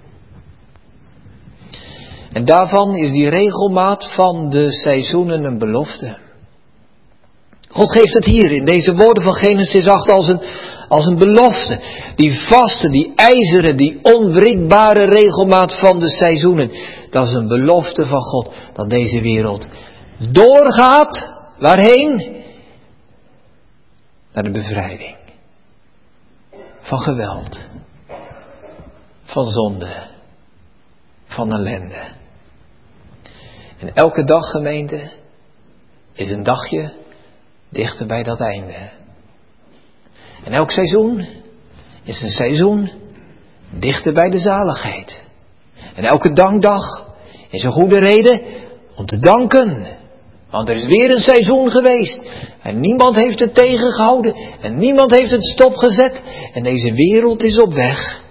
En daarvan is die regelmaat van de seizoenen een belofte. God geeft het hier in deze woorden van Genesis 8 als een belofte. Die vaste, die ijzeren, die onwrikbare regelmaat van de seizoenen. Dat is een belofte van God. Dat deze wereld doorgaat. Waarheen? Naar de bevrijding. Van geweld. Van zonde. Van ellende. En elke dag, gemeente, is een dagje dichter bij dat einde. En elk seizoen is een seizoen dichter bij de zaligheid. En elke dankdag is een goede reden om te danken. Want er is weer een seizoen geweest. En niemand heeft het tegengehouden. En niemand heeft het stopgezet. En deze wereld is op weg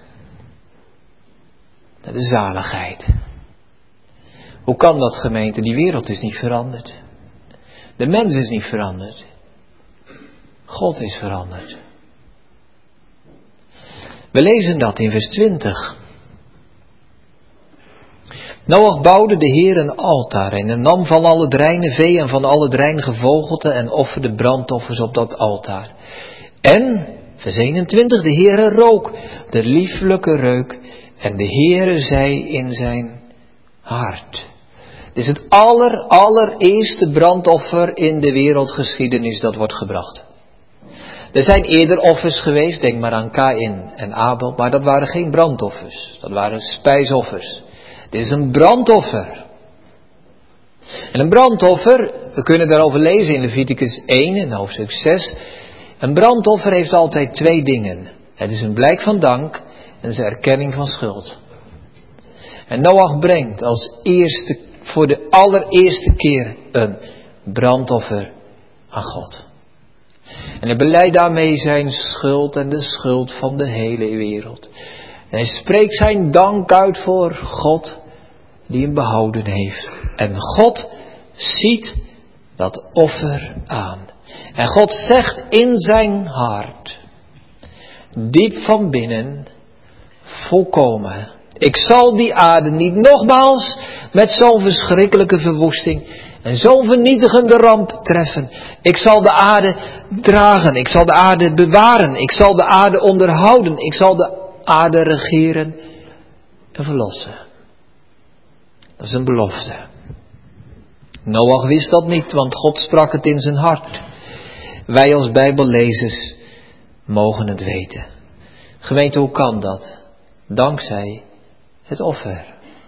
naar de zaligheid. Hoe kan dat, gemeente? Die wereld is niet veranderd. De mens is niet veranderd. God is veranderd. We lezen dat in vers 20. Noach bouwde de Heer een altaar en nam van al het reine vee en van al het rein gevogelte en offerde brandoffers op dat altaar. En, vers 21, de Heere rook de lieflijke reuk en de Heere zei in zijn hart. Dit is het allereerste brandoffer in de wereldgeschiedenis dat wordt gebracht. Er zijn eerder offers geweest, denk maar aan Kaïn en Abel, maar dat waren geen brandoffers, dat waren spijsoffers. Dit is een brandoffer. En een brandoffer, we kunnen daarover lezen in Leviticus 1 en hoofdstuk 6. Een brandoffer heeft altijd twee dingen. Het is een blijk van dank en het is een erkenning van schuld. En Noach brengt voor de allereerste keer een brandoffer aan God. En hij belijdt daarmee zijn schuld en de schuld van de hele wereld. En hij spreekt zijn dank uit voor God die hem behouden heeft. En God ziet dat offer aan. En God zegt in zijn hart, diep van binnen, volkomen. Ik zal die aarde niet nogmaals met zo'n verschrikkelijke verwoesting en zo'n vernietigende ramp treffen. Ik zal de aarde dragen, ik zal de aarde bewaren, ik zal de aarde onderhouden, ik zal de aarde regeren en verlossen. Dat is een belofte. Noach wist dat niet, want God sprak het in zijn hart. Wij als Bijbellezers mogen het weten. Gemeente, hoe kan dat? Dankzij het offer.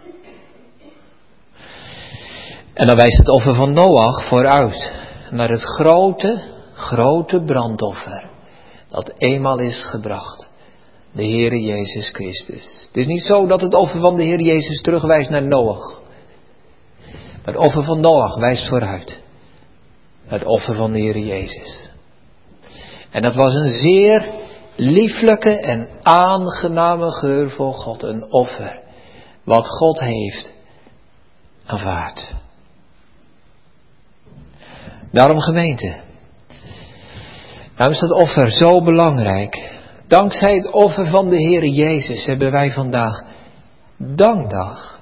En dan wijst het offer van Noach vooruit naar het grote brandoffer dat eenmaal is gebracht. De Heere Jezus Christus. Het is niet zo dat het offer van de Heer Jezus terugwijst naar Noach. Maar het offer van Noach wijst vooruit naar het offer van de Heer Jezus. En dat was een zeer lieflijke en aangename geur voor God. Een offer wat God heeft aanvaard. Daarom gemeente. Daarom is dat offer zo belangrijk. Dankzij het offer van de Heer Jezus hebben wij vandaag dankdag.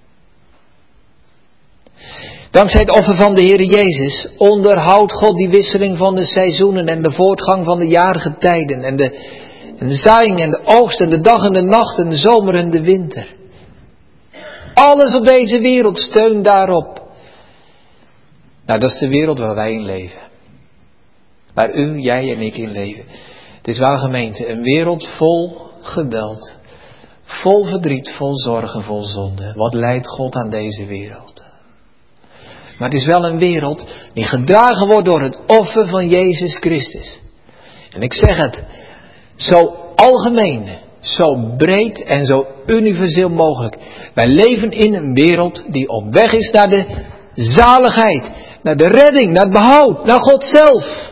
Dankzij het offer van de Heer Jezus onderhoudt God die wisseling van de seizoenen en de voortgang van de jarige tijden en de zaaiing en de oogst en de dag en de nacht en de zomer en de winter. Alles op deze wereld steunt daarop. Nou, dat is de wereld waar wij in leven. Waar u, jij en ik in leven. Het is waar gemeente, een wereld vol geweld, vol verdriet, vol zorgen, vol zonde. Wat leidt God aan deze wereld? Maar het is wel een wereld die gedragen wordt door het offer van Jezus Christus. En ik zeg het zo algemeen, zo breed en zo universeel mogelijk. Wij leven in een wereld die op weg is naar de zaligheid, naar de redding, naar het behoud, naar God zelf.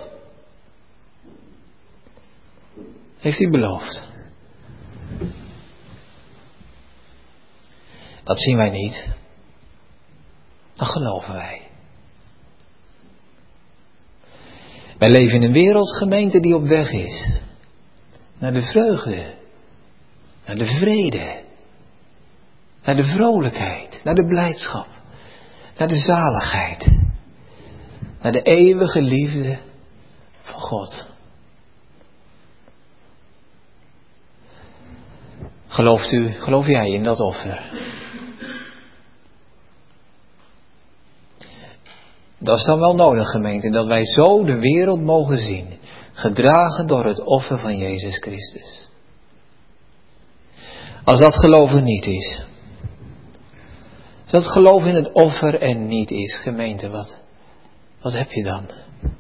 Heeft hij beloofd. Dat zien wij niet. Dat geloven wij. Wij leven in een wereldgemeente die op weg is. Naar de vreugde. Naar de vrede. Naar de vrolijkheid. Naar de blijdschap. Naar de zaligheid. Naar de eeuwige liefde van God. Geloof jij in dat offer? Dat is dan wel nodig, gemeente, dat wij zo de wereld mogen zien, gedragen door het offer van Jezus Christus. Als dat geloven niet is, als dat geloof in het offer en niet is, gemeente, wat heb je dan?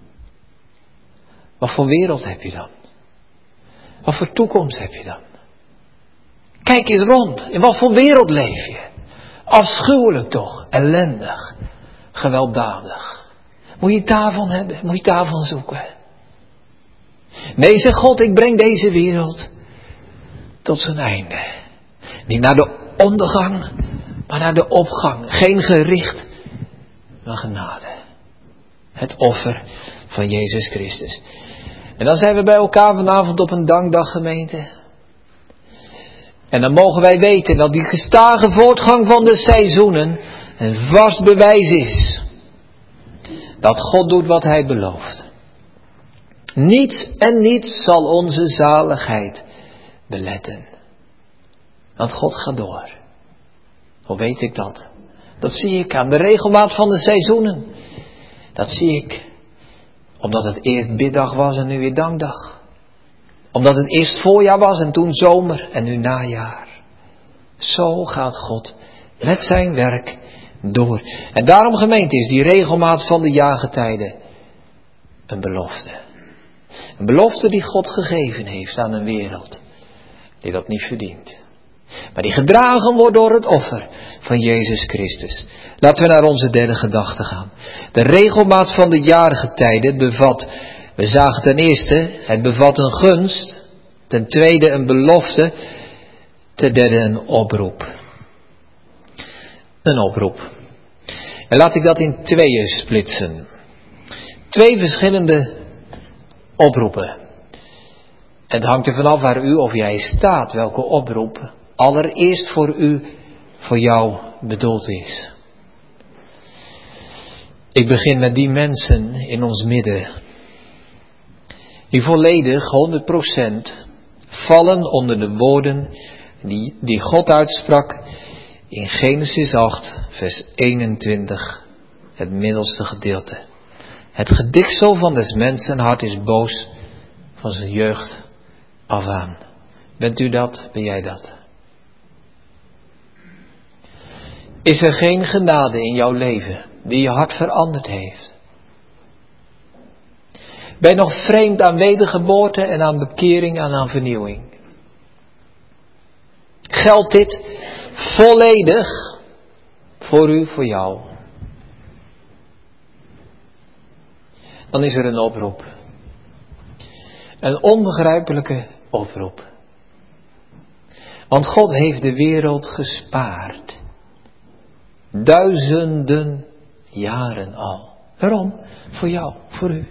Wat voor wereld heb je dan? Wat voor toekomst heb je dan? Kijk eens rond, in wat voor wereld leef je? Afschuwelijk toch, ellendig. Gewelddadig. Moet je het daarvan hebben? Moet je het daarvan zoeken? Nee, zegt God, ik breng deze wereld tot zijn einde. Niet naar de ondergang, maar naar de opgang. Geen gericht, maar genade. Het offer van Jezus Christus. En dan zijn we bij elkaar vanavond op een dankdag, gemeente. En dan mogen wij weten dat die gestage voortgang van de seizoenen een vast bewijs is dat God doet wat hij belooft. Niets en niets zal onze zaligheid beletten. Want God gaat door. Hoe weet ik dat? Dat zie ik aan de regelmaat van de seizoenen. Dat zie ik omdat het eerst biddag was en nu weer dankdag. Omdat het eerst voorjaar was en toen zomer en nu najaar. Zo gaat God met zijn werk door. En daarom, gemeente, is die regelmaat van de jaargetijden een belofte. Een belofte die God gegeven heeft aan een wereld die dat niet verdient. Maar die gedragen wordt door het offer van Jezus Christus. Laten we naar onze derde gedachte gaan. De regelmaat van de jaargetijden bevat, we zagen ten eerste, het bevat een gunst. Ten tweede een belofte. Ten derde een oproep. Een oproep. En laat ik dat in tweeën splitsen. 2 verschillende oproepen. Het hangt er vanaf waar u of jij staat, welke oproep allereerst voor jou bedoeld is. Ik begin met die mensen in ons midden, die volledig 100% vallen onder de woorden die God uitsprak in Genesis 8, vers 21, het middelste gedeelte. Het gedichtsel van des mensen hart is boos van zijn jeugd af aan. Bent u dat? Ben jij dat? Is er geen genade in jouw leven die je hart veranderd heeft? Ben je nog vreemd aan wedergeboorte en aan bekering en aan vernieuwing? Geldt dit volledig voor u, voor jou? Dan is er een oproep. Een onbegrijpelijke oproep. Want God heeft de wereld gespaard. Duizenden jaren al. Waarom? Voor jou, voor u.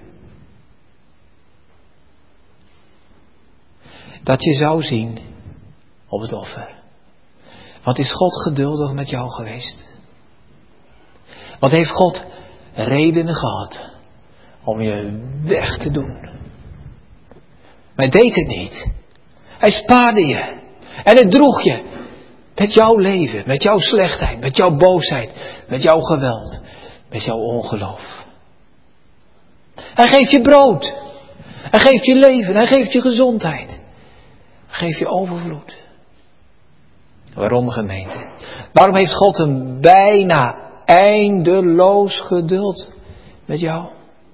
Dat je zou zien op het offer. Wat is God geduldig met jou geweest? Wat heeft God redenen gehad om je weg te doen? Maar hij deed het niet. Hij spaarde je. En hij droeg je. Met jouw leven, met jouw slechtheid, met jouw boosheid, met jouw geweld, met jouw ongeloof. Hij geeft je brood. Hij geeft je leven. Hij geeft je gezondheid. Hij geeft je overvloed. Waarom, gemeente? Waarom heeft God een bijna eindeloos geduld met jou?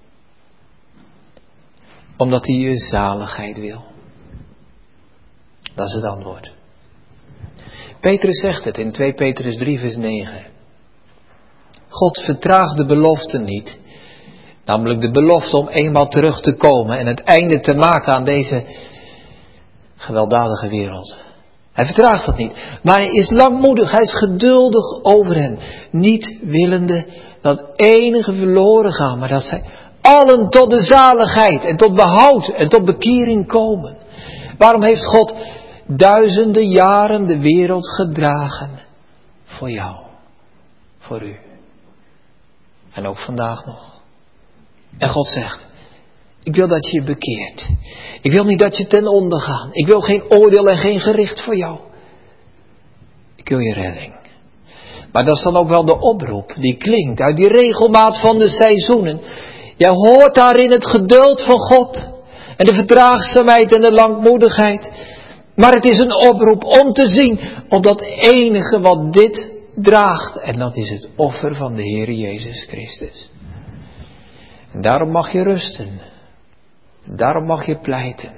Omdat hij je zaligheid wil. Dat is het antwoord. Petrus zegt het in 2 Petrus 3 vers 9. God vertraagt de belofte niet. Namelijk de belofte om eenmaal terug te komen en het einde te maken aan deze gewelddadige wereld. Hij vertraagt dat niet. Maar hij is langmoedig, hij is geduldig over hen. Niet willende dat enige verloren gaan, maar dat zij allen tot de zaligheid en tot behoud en tot bekering komen. Waarom heeft God duizenden jaren de wereld gedragen? Voor jou. Voor u. En ook vandaag nog. En God zegt, ik wil dat je je bekeert. Ik wil niet dat je ten onder gaat. Ik wil geen oordeel en geen gericht voor jou. Ik wil je redding. Maar dat is dan ook wel de oproep die klinkt uit die regelmaat van de seizoenen. Jij hoort daarin het geduld van God. En de verdraagzaamheid en de langmoedigheid. Maar het is een oproep om te zien op dat enige wat dit draagt. En dat is het offer van de Heer Jezus Christus. En daarom mag je rusten. Daarom mag je pleiten.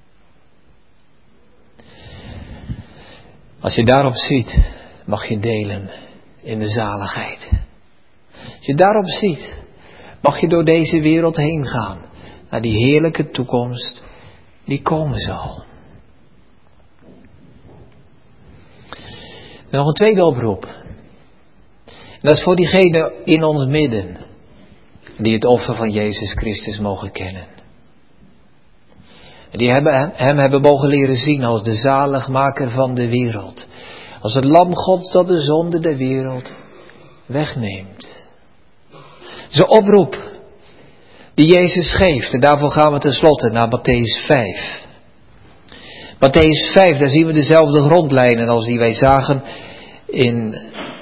Als je daarop ziet, mag je delen in de zaligheid. Als je daarop ziet, mag je door deze wereld heen gaan. Naar die heerlijke toekomst die komen zal. En nog een tweede oproep. En dat is voor diegenen in ons midden. Die het offer van Jezus Christus mogen kennen. Die hem hebben mogen leren zien als de zaligmaker van de wereld. Als het lam Gods dat de zonde der wereld wegneemt. Zijn oproep die Jezus geeft. En daarvoor gaan we tenslotte naar Mattheüs 5. Mattheüs 5, daar zien we dezelfde grondlijnen als die wij zagen in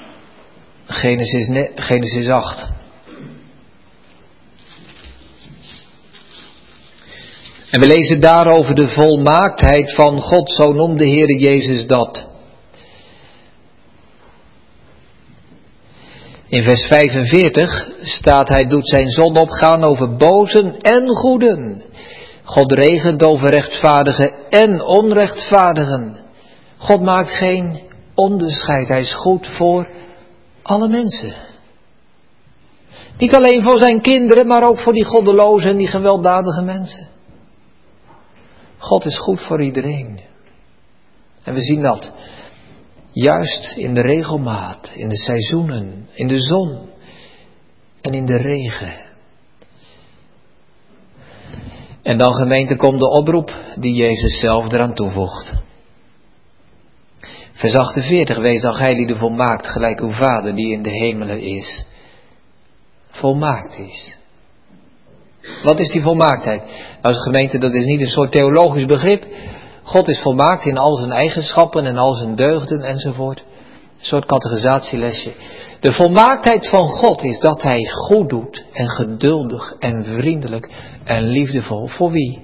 Genesis 8. En we lezen daarover de volmaaktheid van God, zo noemde de Heer Jezus dat. In vers 45 staat, hij doet zijn zon opgaan over bozen en goeden. God regent over rechtvaardigen en onrechtvaardigen. God maakt geen onderscheid, hij is goed voor alle mensen. Niet alleen voor zijn kinderen, maar ook voor die goddeloze en die gewelddadige mensen. God is goed voor iedereen. En we zien dat juist in de regelmaat, in de seizoenen, in de zon en in de regen. En dan, gemeente, komt de oproep die Jezus zelf eraan toevoegt. Vers 48, wees dan gij die volmaakt, gelijk uw Vader die in de hemelen is, volmaakt is. Wat is die volmaaktheid? Nou, gemeente, dat is niet een soort theologisch begrip. God is volmaakt in al zijn eigenschappen en al zijn deugden enzovoort. Een soort categorisatielesje. De volmaaktheid van God is dat hij goed doet en geduldig en vriendelijk en liefdevol. Voor wie?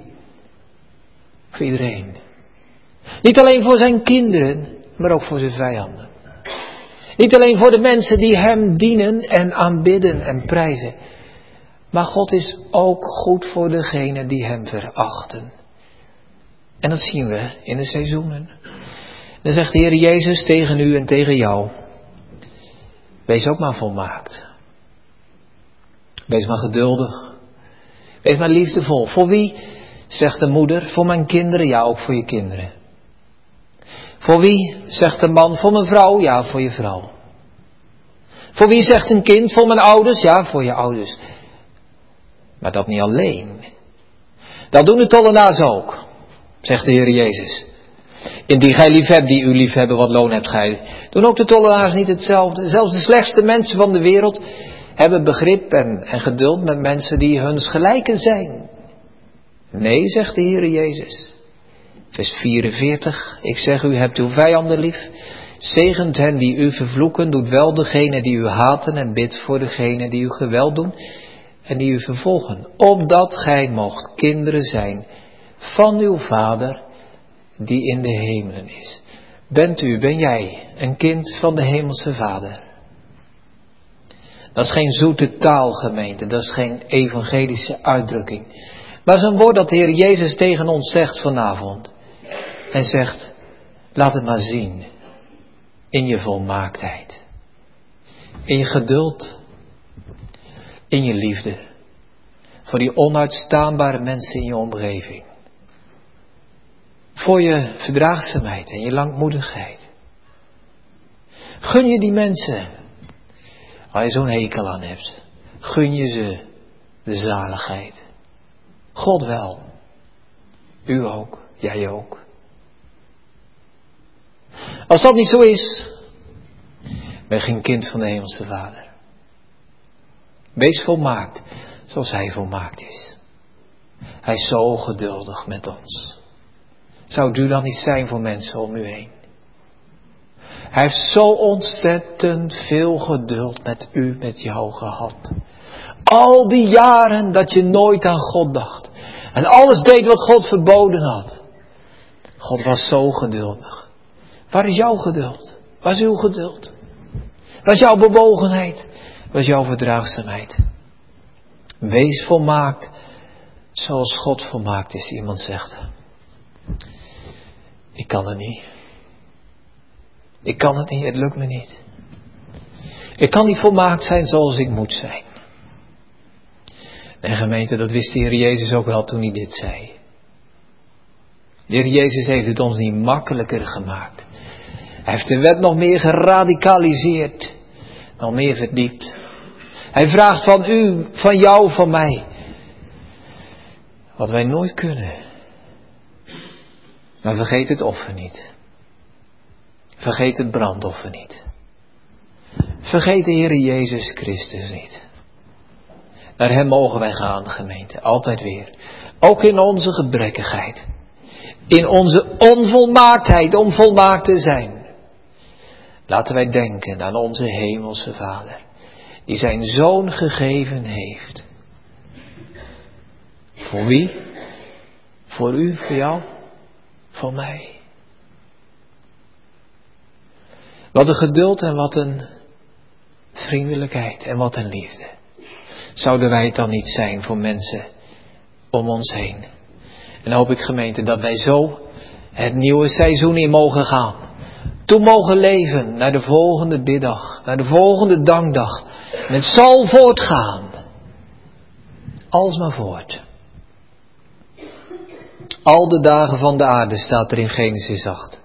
Voor iedereen. Niet alleen voor zijn kinderen, maar ook voor zijn vijanden. Niet alleen voor de mensen die hem dienen en aanbidden en prijzen. Maar God is ook goed voor degenen die hem verachten. En dat zien we in de seizoenen. Dan zegt de Heer Jezus tegen u en tegen jou: wees ook maar volmaakt. Wees maar geduldig. Wees maar liefdevol. Voor wie? Zegt de moeder. Voor mijn kinderen? Ja, ook voor je kinderen. Voor wie? Zegt de man. Voor mijn vrouw? Ja, voor je vrouw. Voor wie zegt een kind? Voor mijn ouders? Ja, voor je ouders. Maar dat niet alleen. Dat doen de tollenaars ook, zegt de Heer Jezus. Indien gij lief hebt, die u lief hebben, wat loon hebt gij? Doen ook de tollenaars niet hetzelfde? Zelfs de slechtste mensen van de wereld hebben begrip en geduld met mensen die huns gelijken zijn. Nee, zegt de Heer Jezus. Vers 44, ik zeg u, hebt uw vijanden lief. Zegent hen die u vervloeken, doet wel degene die u haten en bidt voor degene die u geweld doen en die u vervolgen. Opdat gij moogt kinderen zijn van uw Vader die in de hemelen is. Ben jij een kind van de hemelse Vader? Dat is geen zoete taal, gemeente, dat is geen evangelische uitdrukking. Maar zo'n woord dat de Heer Jezus tegen ons zegt vanavond. En zegt, laat het maar zien. In je volmaaktheid. In je geduld. In je liefde. Voor die onuitstaanbare mensen in je omgeving. Voor je verdraagzaamheid en je langmoedigheid. Gun je die mensen, waar je zo'n hekel aan hebt, gun je ze de zaligheid. God wel. U ook. Jij ook. Als dat niet zo is, ben je geen kind van de hemelse Vader. Wees volmaakt, zoals hij volmaakt is. Hij is zo geduldig met ons. Zou u dan niet zijn voor mensen om u heen? Hij heeft zo ontzettend veel geduld met u, met jou gehad. Al die jaren dat je nooit aan God dacht. En alles deed wat God verboden had. God was zo geduldig. Waar is jouw geduld? Waar is uw geduld? Waar is jouw bewogenheid? Waar is jouw verdraagzaamheid? Wees volmaakt zoals God volmaakt is. Iemand zegt, ik kan het niet. Ik kan het niet, het lukt me niet. Ik kan niet volmaakt zijn zoals ik moet zijn. En gemeente, dat wist de Heer Jezus ook wel toen hij dit zei. De Heer Jezus heeft het ons niet makkelijker gemaakt. Hij heeft de wet nog meer geradicaliseerd. Nog meer verdiept. Hij vraagt van u, van jou, van mij. Wat wij nooit kunnen. Maar vergeet het offer niet. Vergeet het brandoffer niet. Vergeet de Heer Jezus Christus niet. Naar hem mogen wij gaan, gemeente. Altijd weer. Ook in onze gebrekkigheid. In onze onvolmaaktheid om volmaakt te zijn. Laten wij denken aan onze hemelse Vader. Die zijn Zoon gegeven heeft. Voor wie? Voor u, voor jou, voor mij. Wat een geduld en wat een vriendelijkheid en wat een liefde. Zouden wij het dan niet zijn voor mensen om ons heen? En dan hoop ik, gemeente, dat wij zo het nieuwe seizoen in mogen gaan. Toe mogen leven naar de volgende biddag, naar de volgende dankdag. En het zal voortgaan. Alsmaar voort. Al de dagen van de aarde staat er in Genesis 8.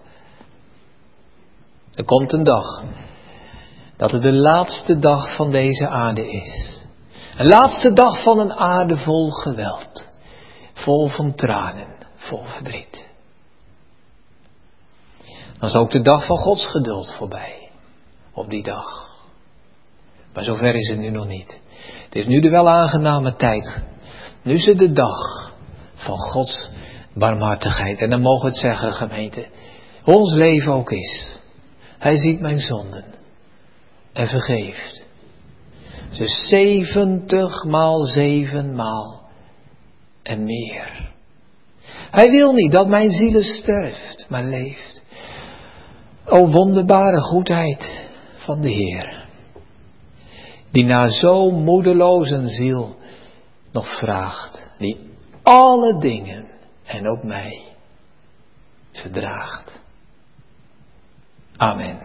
Er komt een dag dat het de laatste dag van deze aarde is. Een laatste dag van een aarde vol geweld. Vol van tranen, vol verdriet. dan is ook de dag van Gods geduld voorbij. Op die dag. Maar zover is het nu nog niet. Het is nu de wel aangename tijd. Nu is het de dag van Gods barmhartigheid. En dan mogen we het zeggen, gemeente. Hoe ons leven ook is. Hij ziet mijn zonden. En vergeeft. Dus 70 maal 7 maal. En meer. Hij wil niet dat mijn ziel sterft, maar leeft. O wonderbare goedheid van de Heer. Die naar zo'n moedeloze ziel nog vraagt. Die alle dingen en ook mij verdraagt. Amen.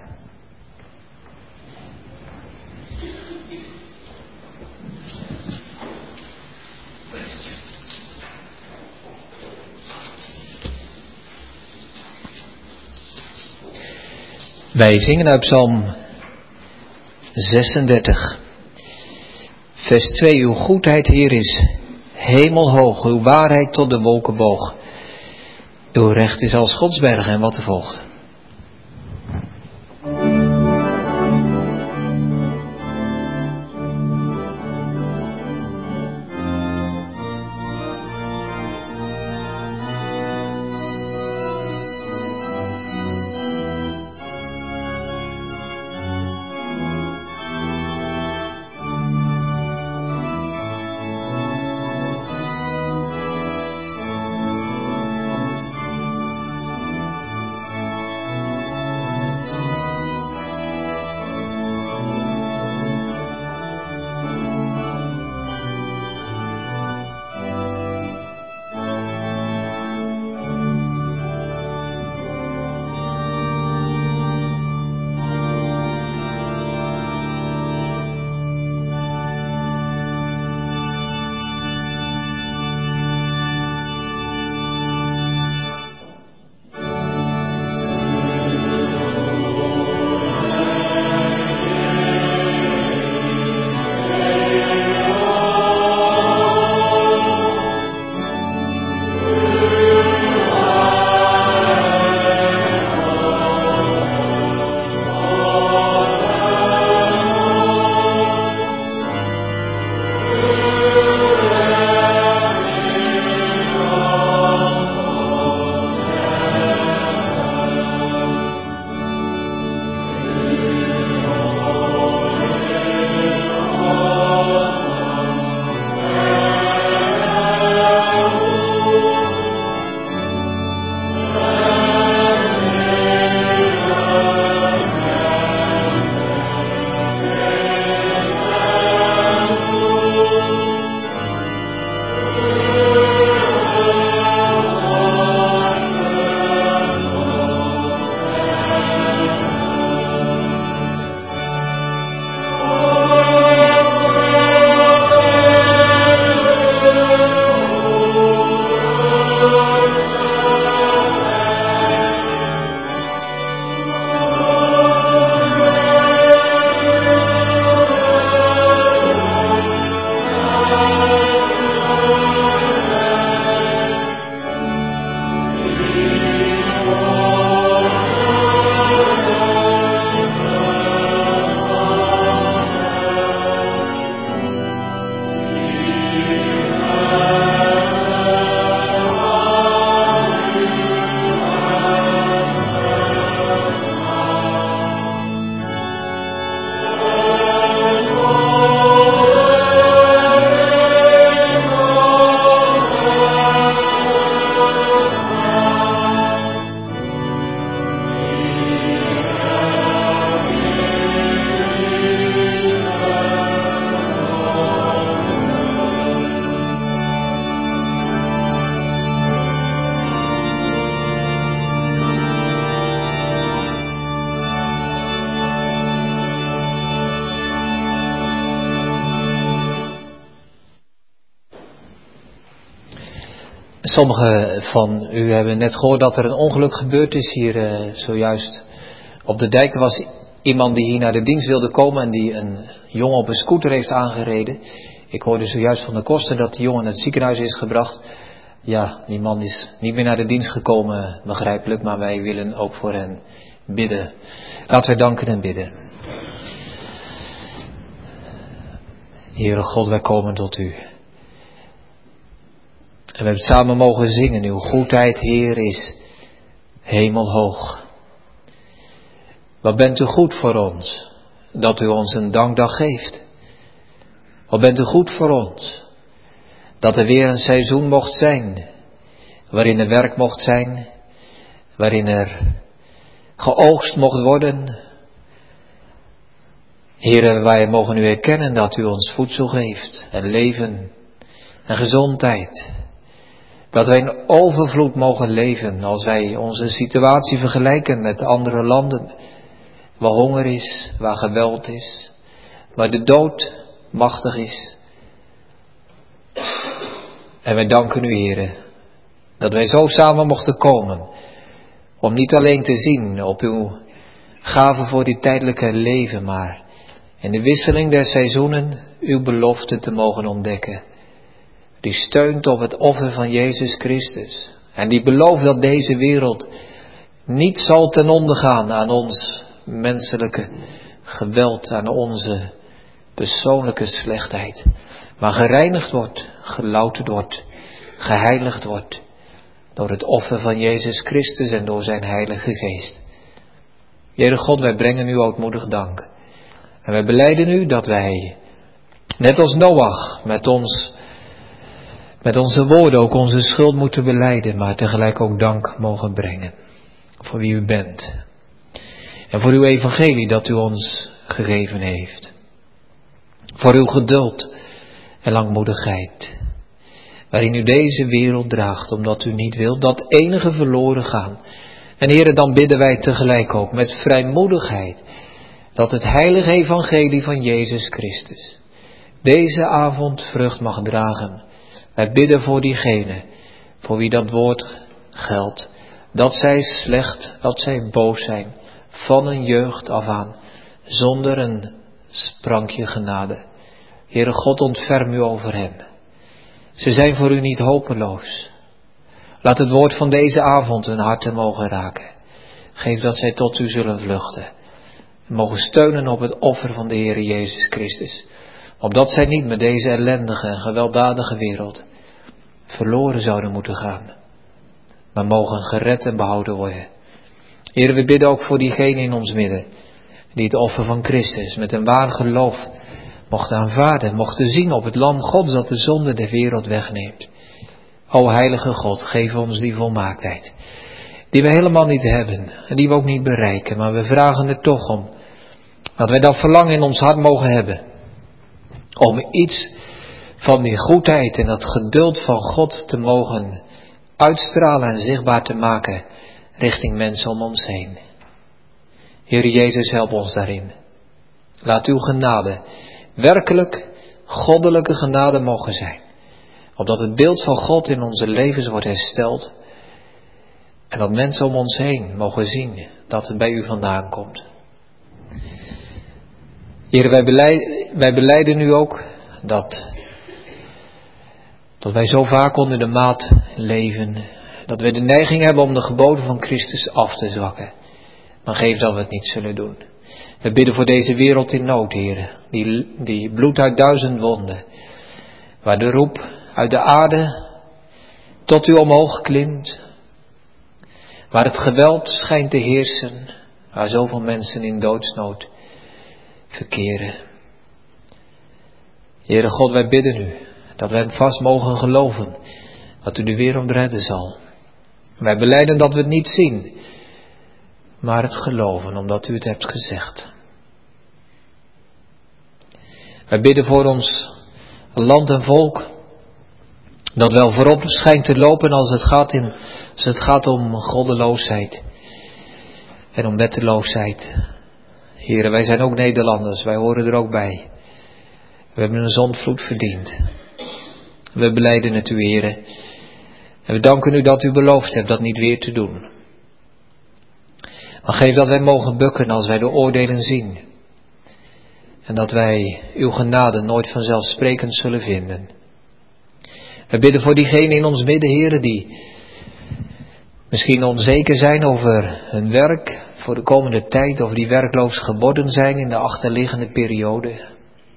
Wij zingen uit Psalm 36. Vers 2. Uw goedheid, Heer, is hemelhoog. Uw waarheid tot de wolken boog. Uw recht is als Godsberg en wat er volgt. Sommigen van u hebben net gehoord dat er een ongeluk gebeurd is hier zojuist op de dijk. Er was iemand die hier naar de dienst wilde komen en die een jongen op een scooter heeft aangereden. Ik hoorde zojuist van de koster dat die jongen naar het ziekenhuis is gebracht. Die man is niet meer naar de dienst gekomen, begrijpelijk, maar wij willen ook voor hen bidden. Laten wij danken en bidden. Heere God, wij komen tot u. En we hebben samen mogen zingen, uw goedheid, Heer, is hemelhoog. Wat bent u goed voor ons, dat u ons een dankdag geeft. Wat bent u goed voor ons, dat er weer een seizoen mocht zijn, waarin er werk mocht zijn, waarin er geoogst mocht worden. Heere, wij mogen u erkennen dat u ons voedsel geeft en leven en gezondheid. Dat wij in overvloed mogen leven als wij onze situatie vergelijken met andere landen. Waar honger is, waar geweld is, waar de dood machtig is. En wij danken u, Heere, dat wij zo samen mochten komen. Om niet alleen te zien op uw gave voor dit tijdelijke leven, maar in de wisseling der seizoenen uw belofte te mogen ontdekken. Die steunt op het offer van Jezus Christus. En die belooft dat deze wereld niet zal ten onder gaan aan ons menselijke geweld, aan onze persoonlijke slechtheid. Maar gereinigd wordt, gelouterd wordt, geheiligd wordt. Door het offer van Jezus Christus en door zijn Heilige Geest. Heere God, wij brengen u ootmoedig dank. En wij belijden u dat wij, net als Noach, met onze woorden ook onze schuld moeten belijden, maar tegelijk ook dank mogen brengen. Voor wie u bent. En voor uw evangelie dat u ons gegeven heeft. Voor uw geduld en langmoedigheid. Waarin u deze wereld draagt, omdat u niet wilt dat enige verloren gaan. En Heere, dan bidden wij tegelijk ook met vrijmoedigheid dat het heilige evangelie van Jezus Christus deze avond vrucht mag dragen. Wij bidden voor diegenen, voor wie dat woord geldt, dat zij slecht, dat zij boos zijn, van hun jeugd af aan, zonder een sprankje genade. Heere God, ontferm u over hen. Ze zijn voor u niet hopeloos. Laat het woord van deze avond hun harten mogen raken. Geef dat zij tot u zullen vluchten. En mogen steunen op het offer van de Heere Jezus Christus. Opdat zij niet met deze ellendige en gewelddadige wereld verloren zouden moeten gaan. Maar mogen gered en behouden worden. Heere, we bidden ook voor diegenen in ons midden, die het offer van Christus met een waar geloof mochten aanvaarden, mochten zien op het lam Gods dat de zonde der wereld wegneemt. O heilige God, geef ons die volmaaktheid, die we helemaal niet hebben en die we ook niet bereiken, maar we vragen er toch om, dat wij dat verlangen in ons hart mogen hebben, om iets van die goedheid en dat geduld van God te mogen uitstralen en zichtbaar te maken richting mensen om ons heen. Heer Jezus, help ons daarin. Laat uw genade werkelijk goddelijke genade mogen zijn. Opdat het beeld van God in onze levens wordt hersteld. En dat mensen om ons heen mogen zien dat het bij u vandaan komt. Heer, wij belijden u ook dat wij zo vaak onder de maat leven. Dat we de neiging hebben om de geboden van Christus af te zwakken. Maar geef dat we het niet zullen doen. We bidden voor deze wereld in nood, Heer. Die bloed uit 1000 wonden. Waar de roep uit de aarde tot u omhoog klimt. Waar het geweld schijnt te heersen. Waar zoveel mensen in doodsnood verkeren. Heere God, wij bidden u dat wij vast mogen geloven dat u de wereld redden zal. Wij belijden dat we het niet zien, maar het geloven omdat u het hebt gezegd. Wij bidden voor ons land en volk dat wel voorop schijnt te lopen als het gaat om goddeloosheid en om wetteloosheid. Heren, wij zijn ook Nederlanders, wij horen er ook bij. We hebben een zondvloed verdiend. We belijden het u, Heren. En we danken u dat u beloofd hebt dat niet weer te doen. Maar geef dat wij mogen bukken als wij de oordelen zien. En dat wij uw genade nooit vanzelfsprekend zullen vinden. We bidden voor diegenen in ons midden, Heere, die misschien onzeker zijn over hun werk voor de komende tijd, of die werkloos geworden zijn in de achterliggende periode.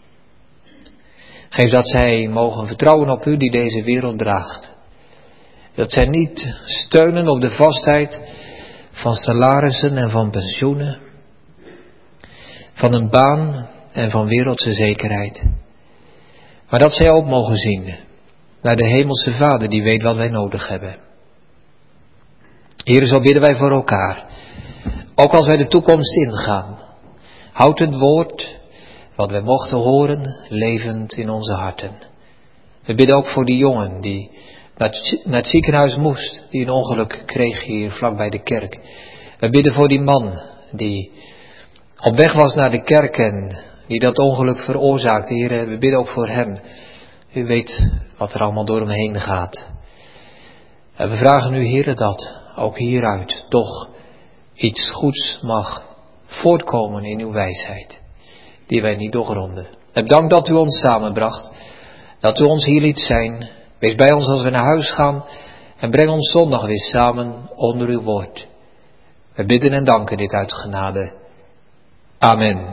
Geef dat zij mogen vertrouwen op u die deze wereld draagt. Dat zij niet steunen op de vastheid van salarissen en van pensioenen, van een baan en van wereldse zekerheid. Maar dat zij ook mogen zien naar de hemelse Vader die weet wat wij nodig hebben. Heere, zo bidden wij voor elkaar. Ook als wij de toekomst ingaan. Houd het woord wat wij mochten horen levend in onze harten. We bidden ook voor die jongen die naar het ziekenhuis moest. Die een ongeluk kreeg hier vlakbij de kerk. We bidden voor die man die op weg was naar de kerk en die dat ongeluk veroorzaakte. Heere, we bidden ook voor hem. U weet wat er allemaal door hem heen gaat. En we vragen u, Heere, dat ook hieruit toch iets goeds mag voortkomen in uw wijsheid, die wij niet doorgronden. En dank dat u ons samenbracht, dat u ons hier liet zijn. Wees bij ons als we naar huis gaan en breng ons zondag weer samen onder uw woord. We bidden en danken dit uit genade. Amen.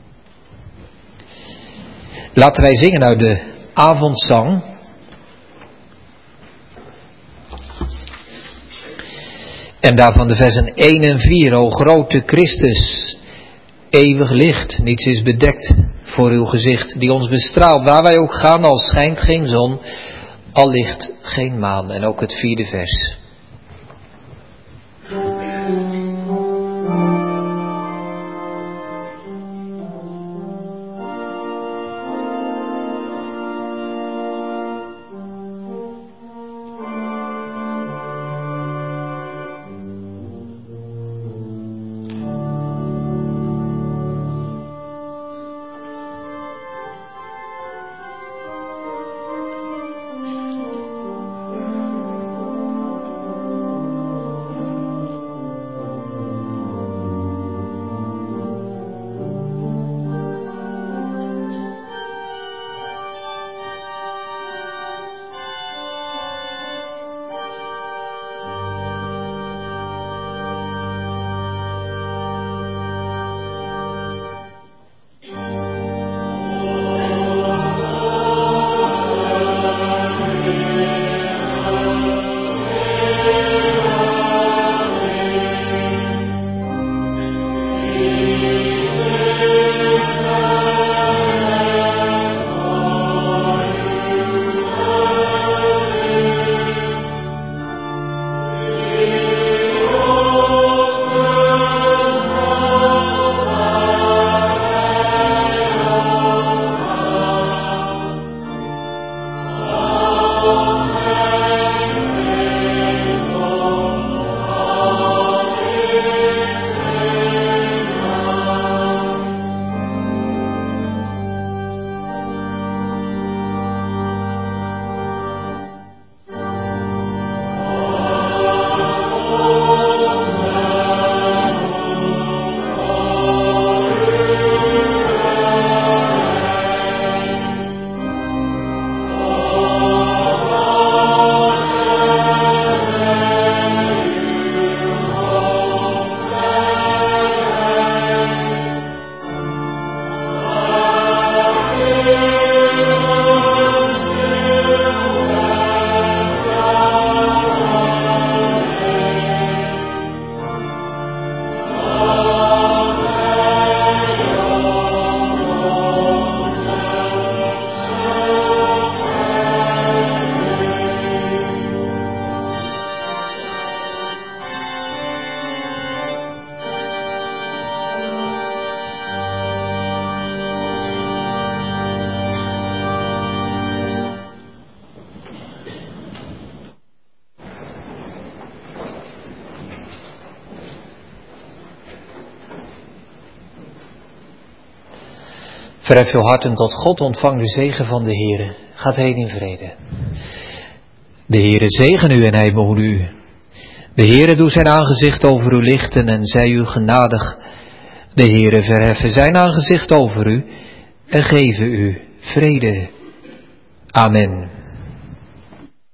Laten wij zingen uit de avondzang. En daarvan de versen 1 en 4. O grote Christus, eeuwig licht, niets is bedekt voor uw gezicht, die ons bestraalt. Waar wij ook gaan, al schijnt geen zon, al ligt geen maan. En ook het 4e vers. Verhef uw harten tot God, ontvang de zegen van de Heere. Gaat heen in vrede. De Heere zegen u en hij behoede u. De Heere doet zijn aangezicht over u lichten en zij u genadig. De Heere verheffen zijn aangezicht over u en geven u vrede. Amen.